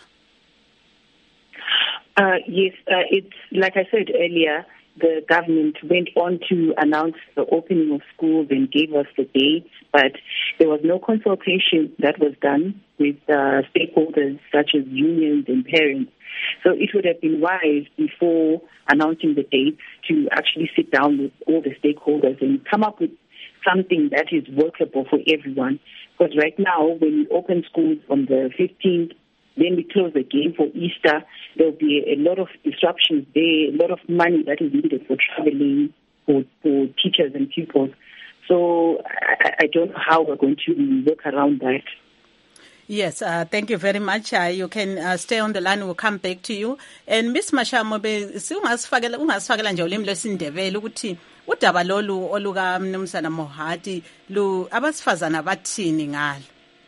Uh, yes, uh, it's like I said earlier, the government went on to announce the opening of schools and gave us the dates, but there was no consultation that was done with uh, stakeholders such as unions and parents. So it would have been wise before announcing the dates to actually sit down with all the stakeholders and come up with something that is workable for everyone. Because right now, when we open schools on the fifteenth, then we close again for Easter, there'll be a lot of disruptions there, a lot of money that is needed for traveling, for, for teachers and pupils. So I, I don't know how we're going to work around that. Yes, uh, thank you very much. Uh, you can uh, stay on the line. We'll come back to you. And Miss Masha Mobe, ungasifakela ungasifakela nje ulimi lwesindebele ukuthi udaba lolu oluka mnumzana Mohadi lu abasifazana bathini ngalo.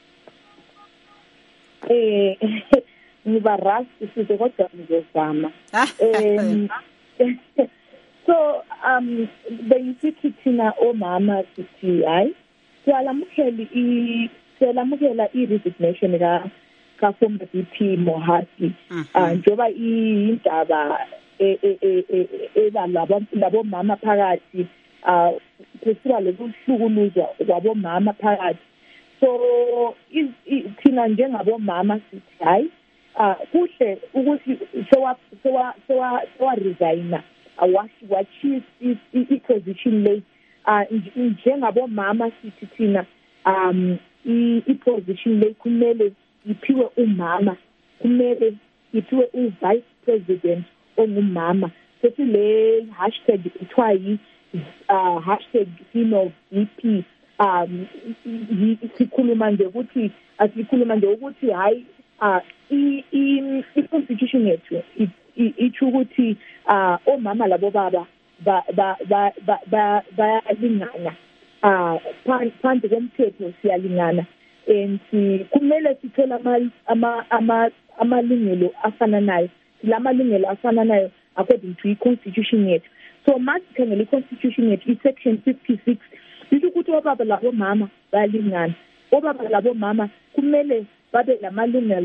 Eh ngiba rust size kodwa ngizozama. Um so um beyisithi thina omama sithi hayi siyalamukela i selamukela i-resignation ka ka former V P Mohadi njoba indaba eba labo labo mama phakathi ah kusuka lokuhlukuluzwa kwabo mama phakathi. So thina njengabo mama sithi hayi ah kuhle ukuthi sewa sewa sewa sewa resigna awashi wachi i-position le ah njengabo mama sithi thina um i-position le kumele iphiwe umama, kumele iphiwe u-vice president ongumama. Sethi le hashtag ithiwa yi uh, hashtag female V P. Um, sikhuluma nje ukuthi asikhuluma nje ukuthi hayi uh, i-constitution yethu ithi ukuthi uh, omama labo baba ba ba ba ba bayalingana. Ah phansi komthetho siyalingana and kumele sithola ama ama amalungelo afananayo lamalungelo afananayo according to i-constitution yethu. So masikhangela i-constitution yethu i-section fifty-six isho ukuthi obaba labo mama bayalingana, obaba labo mama kumele babe lamalungelo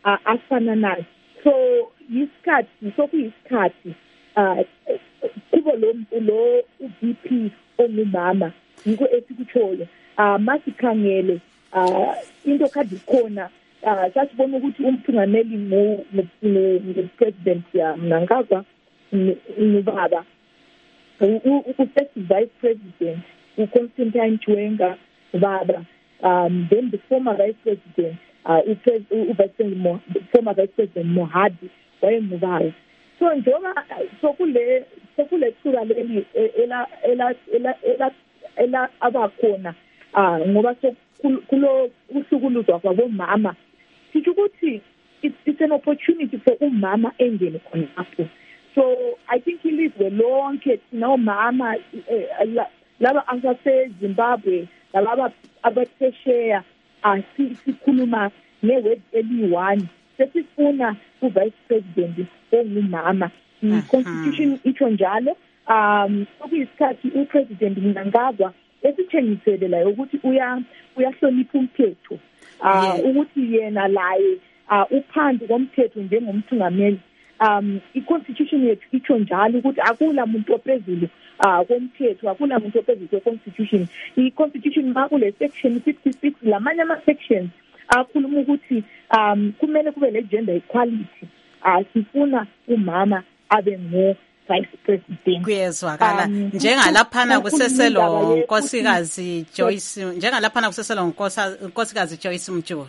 uh, afananayo. So isikhathi sokuyisikhathi uh kubo lo lo u-B P ongumama yiko esikutshoyo uh masikhangele uh into kade khona uh sasibona ukuthi umthungameli ngo president ya Mnangagwa ubaba u-first vice president uConstantine Chwenga baba um then the former vice president uh u-vice president former vice president Mohadi wayengubaba. So njengoba sokule sokule thula leli ela ela ela ela ela abakhona ah ngoba sokulo usukuluzwa kwabomama sithi ukuthi it's an opportunity for umama engene khona lapho. So I think ilizwe lonke thina omama laba asase Zimbabwe laba abathesheya asikhuluma neword eli-one sesifuna u-vice president ongumama. I-constitution itsho njalo um okuyisikhathi u-president Mnangagwa esithengisele la ukuthi uya uyahlonipha umthetho uh ukuthi yena laye uphansi komthetho njengomthungameli. Um i-constitution yethu itsho njalo ukuthi akula muntu ophezulu uh komthetho, akula muntu ophezulu kwe-constitution. I-constitution makule section fifty-six lamanye ama-sections akhuluma ukuthi um kumele kube le gender equality. Asifuna umama abe ngo vice president. Kuyezwakala njengalaphana kuseselo nkosikazi Joyce njengalaphana kuseselo nkosikazi Joyce Mjuru.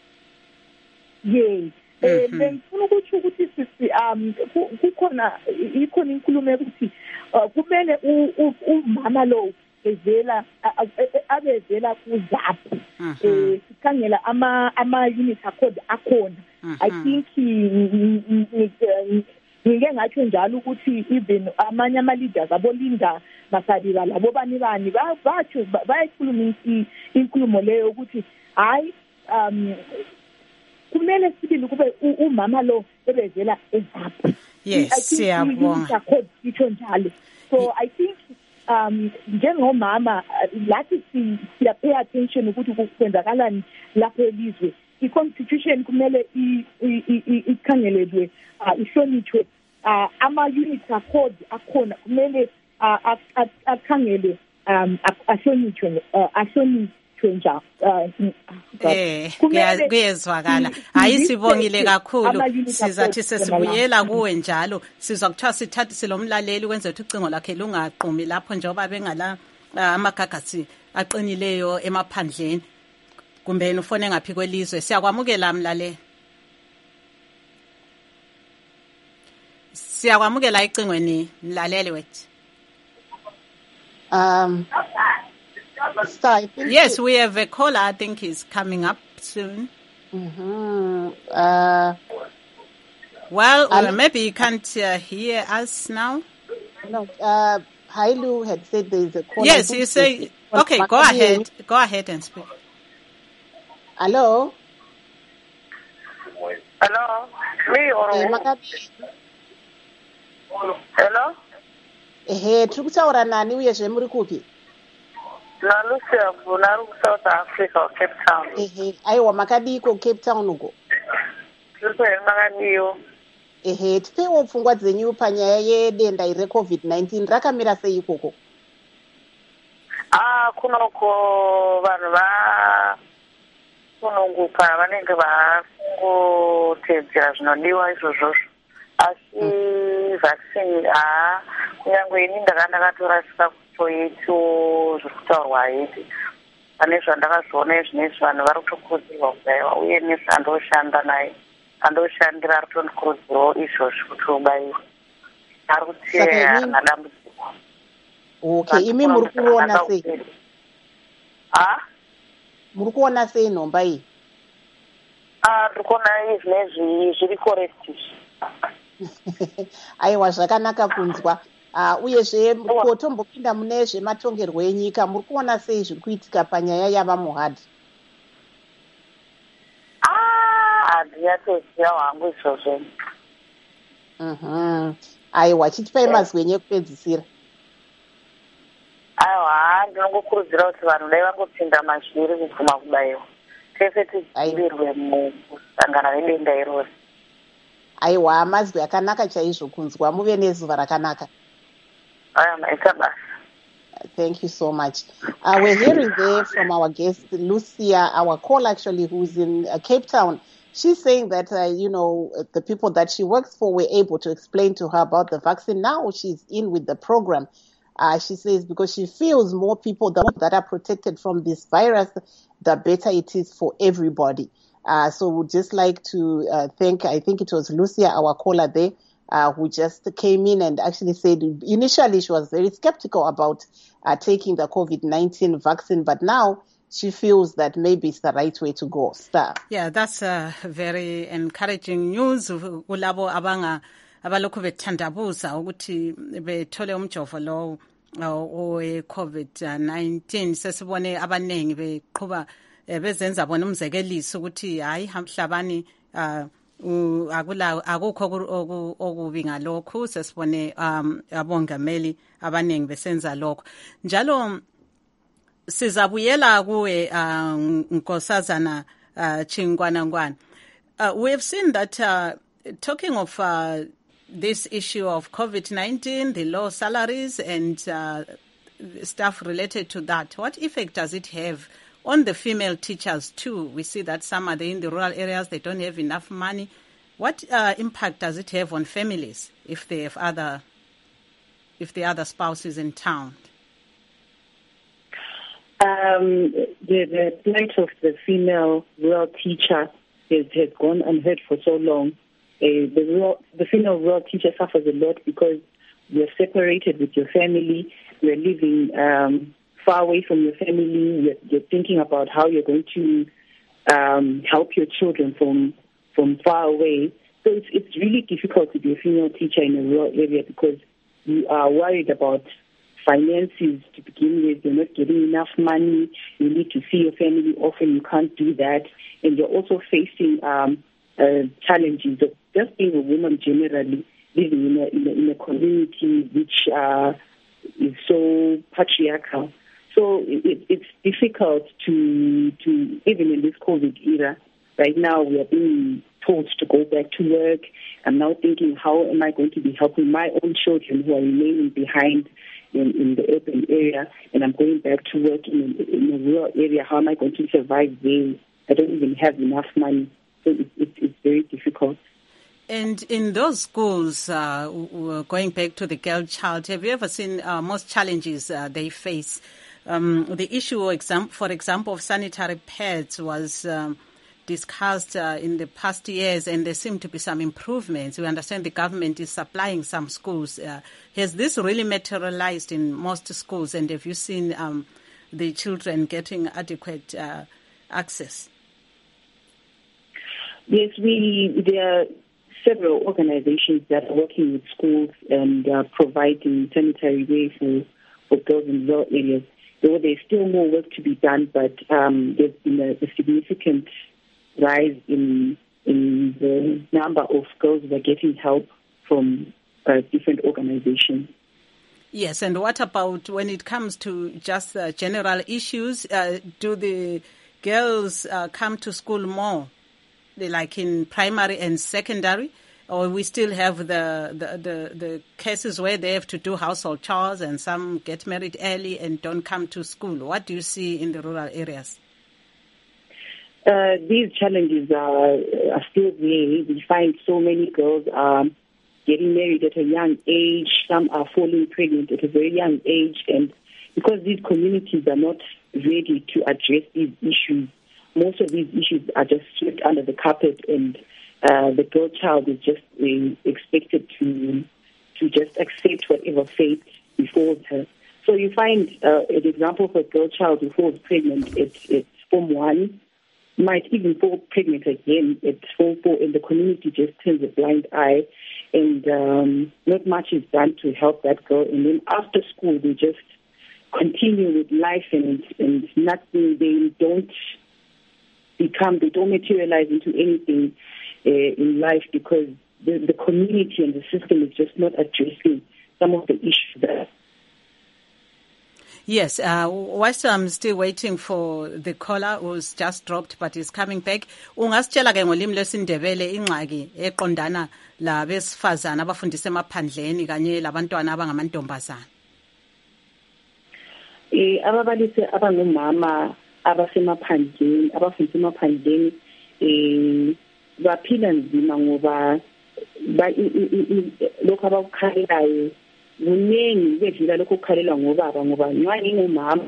Yes. Eh bengifuna ukuthi ukuthi sisi um kukhona ikhona inkulumo ukuthi kumele umama lo ezela abezela kuZAPU eh sikhangela ama ama unit accord akhona. I think ngike ngathi njalo ukuthi even amanye ama leaders abolinda Masariba labo bani bani bathi bayikhuluma inkulumo leyo ukuthi hayi um kumele sibili kube umama lo ebezela eZAPU. Yes, siyabonga. Itsho njalo. So I think um njengomama lathi siya pay attention ukuthi kukwenzakalani lapho elizwe. I-constitution kumele ikhangelelwe ihlonishwe ama units accord akhona kumele akhangelwe um ahlonishwe ahlonishwe njalo. Eh kuyezwakala. Hayi sibongile kakhulu. Sizathi sesibuyela kuwe njalo sizwa kuthiwa sithathe silomlaleli kwenze ukuthi ucingo lakhe lungaqhumi lapho njengoba bengala amagagasi aqinileyo emaphandleni. Kumbe ufone ngaphi kwelizwe siyakwamukela mlaleli. Siyakwamukela icingweni mlaleli wethu. Um Star, yes, we have a caller. I think he's coming up soon. Mm-hmm. Uh, well, uh, maybe you can't uh, hear us now. No, uh, Hailu had said there is a caller. Yes, you say. Okay, go ahead. Go ahead and speak. Hello. Hello. Me or eh, Hello. Eh, tukutaura nani uyezve muri kupi? Na Lucia Bunaru, South Africa, Cape Town. Eh, aiwa makadiko Cape Town uko. Lucia makadiyo. Eh, tipewo pfungwa dzenyu panyaya yedenda ire COVID nineteen rakamira sei ikoko? Ah, kunoko vanhu va kunonguka vanenge vangotedzera zvinodiwa izvozvo. Asi vaccine ah kunyange ini ndakandakatorasika kutoito zviri kutaurwa haiti. Pane zvandakazoona zvinezvi vanhu vari kutokurudzirwa kubaiwa uye nesi andoshanda naye andoshandira ari kutondikurudzirawo izvozvo kuti ubaiwe. Ari kuti harina dambudziko. Okay, imi muri kuona sei? Ah? Muri kuona sei nhomba iyi? Ah, tiri kuona izvinezvi zviri correct. Aiwa zvakanaka kunzwa. Uh, uyezve kotombopinda mune zvematongerwo enyika muri kuona sei zviri kuitika panyaya yavamuhadhi? Ah, handiyatoziva hwangu izvozvo. Mhm. Aiwa chitipai mazwenyu ekupedzisira. Aiwa ndinongokurudzira kuti vanhu dai vangopinda mazviri kuguma kubaiwa. tese tidzivirwe mukusangana nedenda irori. Aiwa, mazwi akanaka chaizvo kunzwa, muve nezuva rakanaka. Aya maita basa. Thank you so much. Uh, we're hearing there from our guest, Lucia, our caller actually, who's in uh, Cape Town. She's saying that, uh, you know, the people that she works for were able to explain to her about the vaccine. Now she's in with the program. Uh, she says because she feels more people that, that are protected from this virus, the better it is for everybody. Uh, so we'd just like to uh, thank, I think it was Lucia, our caller there, uh, who just came in and actually said initially she was very skeptical about uh, taking the COVID nineteen vaccine, but now she feels that maybe it's the right way to go. Star. Yeah, that's uh, very encouraging news. Kulabo abanga abalokhu bethandabuza ukuthi bethole umjovo lo owe COVID nineteen. Sesibone abanengi beqhuba bezenza bona umzekeliso ukuthi hayi hamhlabani akula akukho okubi ngalokho. Sesibone um abongameli abanengi besenza lokho njalo. Sizabuyela kuwe Nkosazana Chingwanangwan. We have seen that uh, talking of uh, this issue of COVID nineteen, the low salaries and uh, stuff related to that, what effect does it have on the female teachers too? We see that some are in the rural areas, they don't have enough money. What uh, impact does it have on families if they have other, if the other spouse is in town? Um, the, the plight of the female rural teacher has, has gone unheard for so long. Uh, the, rural, the female rural teacher suffers a lot because you're separated with your family, you're living um, far away from your family, you're, you're thinking about how you're going to um, help your children from from far away. So it's, it's really difficult to be a female teacher in a rural area because you are worried about finances to begin with. You're not getting enough money. You need to see your family often. You can't do that. And you're also facing um, uh, challenges of just being a woman generally, living in a, in a, in a community which uh, is so patriarchal. So it, it's difficult to, to, even in this COVID era, right now we are being told to go back to work. I'm now thinking, how am I going to be helping my own children who are remaining behind In, in the urban area, and I'm going back to work in, in a rural area. How am I going to survive there? I don't even have enough money. So it, it, it's very difficult. And in those schools, uh, going back to the girl child, have you ever seen uh, most challenges uh, they face? Um, the issue, for example, of sanitary pads was um, discussed uh, in the past years, and there seem to be some improvements. We understand the government is supplying some schools. Uh, has this really materialized in most schools, and have you seen um, the children getting adequate uh, access? Yes, we there are several organizations that are working with schools and uh, providing sanitary wear for, for girls in rural areas. Though there's still more work to be done, but um, there's been a, a significant rise in in the number of girls who are getting help from uh, different organizations. Yes, and what about when it comes to just uh, general issues? Uh, do the girls uh, come to school more, like in primary and secondary, or we still have the, the, the, the cases where they have to do household chores and some get married early and don't come to school? What do you see in the rural areas? Uh, these challenges are, are still there. We find so many girls are getting married at a young age. Some are falling pregnant at a very young age. And because these communities are not ready to address these issues, most of these issues are just swept under the carpet, and uh, the girl child is just uh, expected to to just accept whatever fate befalls her. So you find uh, an example of a girl child who falls pregnant at, at Form one, might even fall pregnant again at Form four, and the community just turns a blind eye, and um, not much is done to help that girl. And then after school, they just continue with life, and, and nothing, they don't become, they don't materialize into anything uh, in life because the, the community and the system is just not addressing some of the issues there. Yes, uh, whilst I'm still waiting for the caller who's just dropped but is coming back, ungasitshela ke ngolimi lwesindebele ingxaki eqondana labesifazana abafundisa emaphandleni kanye labantwana abangamantombazana. Eh ababalisi abangomama abasemaphandleni abafundisa emaphandleni eh baphila nzima ngoba ba lokho abakukhalelayo kuningi bedlula lokho kukhalela ngobaba ngoba nxa ngingumama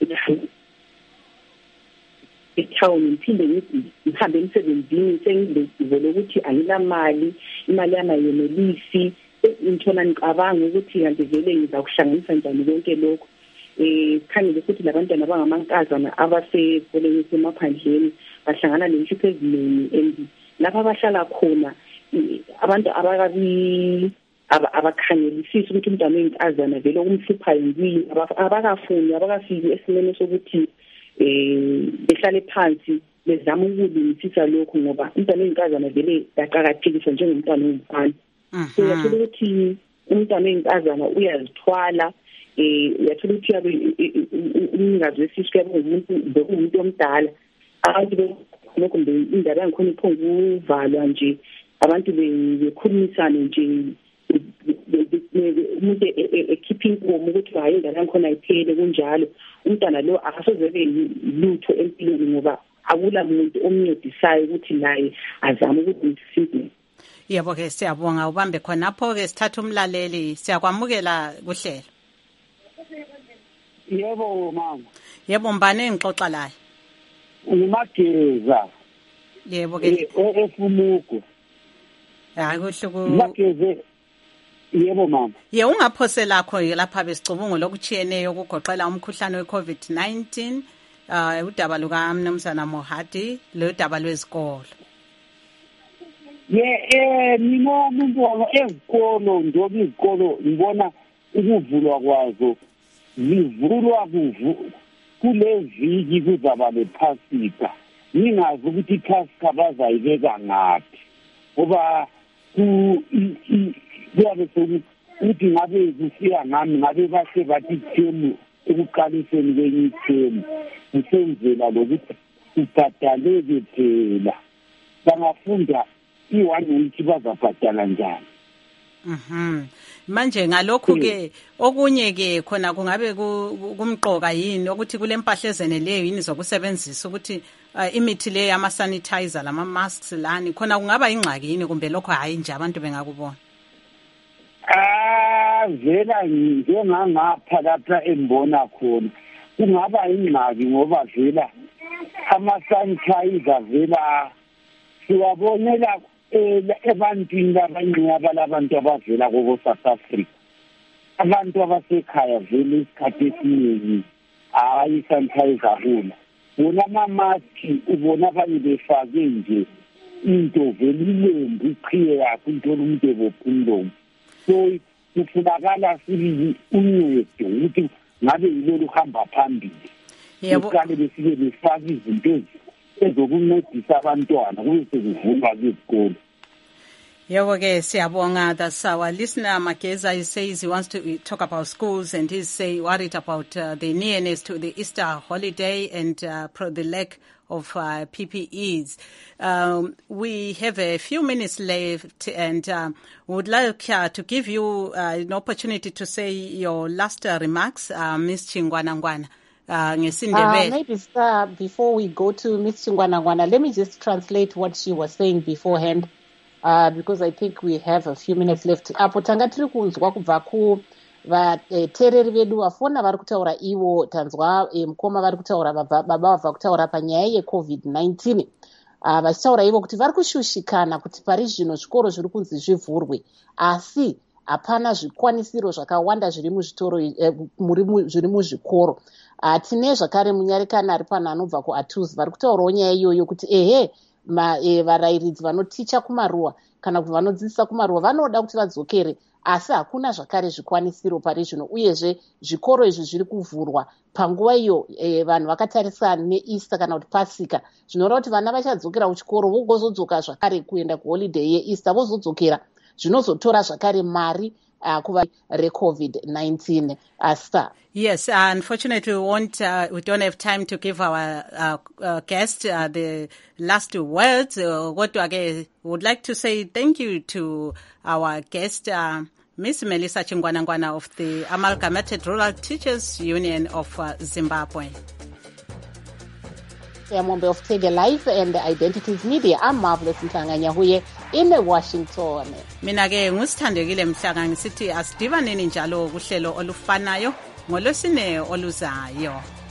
etown ngiphinde ngithi ngihambe emsebenzini sengilesizo lokuthi angilamali imali yami ayenelisi ngithola ngicabanga ukuthi kanti vele ngizakuhlanganisa njani konke lokho eh khangele ukuthi labantwana abangamankazana abasekoleni semaphandleni bahlangana nenhlupho eziningi and lapha abahlala khona abantu abakabi abakhangelisisa ukuthi umntwana wenkazana vele okumhluphayo yini abakafuni abakafiki esimene sokuthi eh behlale phansi bezama ukulungisisa lokho ngoba umntwana wenkazana vele yaqhakathekiswa njengomntwana womfana. So yathola ukuthi umntwana wenkazana uyazithwala eh yathola ukuthi yabe umnikazi wesisu kuyabe umuntu bekumuntu omdala abantu lokho indaba yangikhona iphonga uvalwa nje abantu bekhulumisana nje umuntu ekhipha inkomo ukuthi hayi indaba yangikhona iphele kunjalo umntwana lo akasoze be lutho empilweni ngoba akula muntu omncedisayo ukuthi naye azame ukuthi simple. Yebo ke siyabonga ubambe khonapho ke sithatha umlaleli siyakwamukela kuhlelo. Yebo mama. Yebo mbane ngixoxa la. Ngimageza. Yebo ke efumuko. Hayi kuhle ku Mageze. Yebo mama. Ye ungaphosela lakho lapha besicubungu lokuchiyeneyo ukugoqela umkhuhlane weCovid nineteen uh udaba luka Mnumzana Mohadi lo daba lwezikolo. Ye eh mina umuntu walo ezikolo ndoba izikolo ngibona ukuvulwa kwazo zivulwa kuvu kuleviki kuzaba lephasika ningazi ukuthi iphasika bazayibeka ngaphi ngoba ku kuyabe sokuthi ngabe kusiya ngami ngabe base bathi themu ekuqaliseni kwenye themu usenzela lokuthi ubhadaleke phela bangafunda i-one week bazabhadala njani. Mhm. Manje ngalokho ke okunye ke khona kungabe kumqoka yini ukuthi kule mpahla ezeneleyo yini zokusebenzisa ukuthi imithi le yama sanitizer lama masks lani khona kungaba ingxaki yini kumbe lokho hayi nje abantu bengakubona. Ah vela njengangapha lapha embona khona kungaba ingxaki ngoba vela ama sanitizer vela siwabonela ebantwini abancane abantu abavela ko South Africa abantu abasekhaya vele isikhathi esiningi hayi sanitizer kuna bona ama mask ubona abanye befake nje into vele ilembu iqhiye yakho into umuntu ebophumlomo so kufunakala sibili uncedo ukuthi ngabe yilolu hamba phambili yebo ukale besike befake izinto ezokuncedisa abantwana kube sekuvulwa izikolo. Yebo ke siyabonga. That's our listener Mageza. He says he wants to talk about schools and he's say worried about uh, the nearness to the Easter holiday and uh, pro the lack of uh, P P Es. Um, we have a few minutes left and uh, would like uh, to give you uh, an opportunity to say your last uh, remarks, uh, Miz Chingwana Ngwana. Uh, uh, maybe sir, before we go to Miz Chingwana Ngwana, let me just translate what she was saying beforehand. Uh, because I think we have a few minutes left. Apo tanga tiri kunzwa kubva ku vateereri vedu vafona vari kutaura ivo tanzwa mukoma vari kutaura baba vabva kutaura panyaya yecovid nineteen uh, vachitaura ivo kuti vari kushushikana kuti pari zvino zvikoro zviri kunzi zvivhurwe asi hapana zvikwanisiro zvakawanda zviri muzvitoro zviri muzvikoro. Uh, tine zvakare munyarekano ari pano anobva kuATUS vari kutaurawo nyaya iyoyo kuti ehe ma e, varairidzi vanoticha kumaruwa kana kuti vanodzidzisa kumaruwa vanoda kuti vadzokere asi hakuna zvakare zvikwanisiro pari zvino uyezve zvikoro izvi zviri kuvhurwa panguva iyo e, vanhu vakatarisana neEaster kana kuti Pasika zvinoreva kuti vana vachadzokera kuchikoro vogozodzoka zvakare kuenda kuholiday yeEaster vozodzokera zvinozotora zvakare mari uh, kuva re-COVID nineteen uh, Star. Yes, uh, unfortunately, we won't. Uh, we don't have time to give our uh, uh, guest uh, the last words. Uh, what we would like to say thank you to our guest, uh, Miss Melissa Chingwanangwana of the Amalgamated Rural Teachers Union of uh, Zimbabwe. Mombe of Tege Life and Identities Media. I'm Marvelous Mhlanga-Nyahuye in Washington. Mina ke ngusithandekile Mhlanga ngisithi asidibaneni njalo kuhlelo olufanayo ngolwesine oluzayo.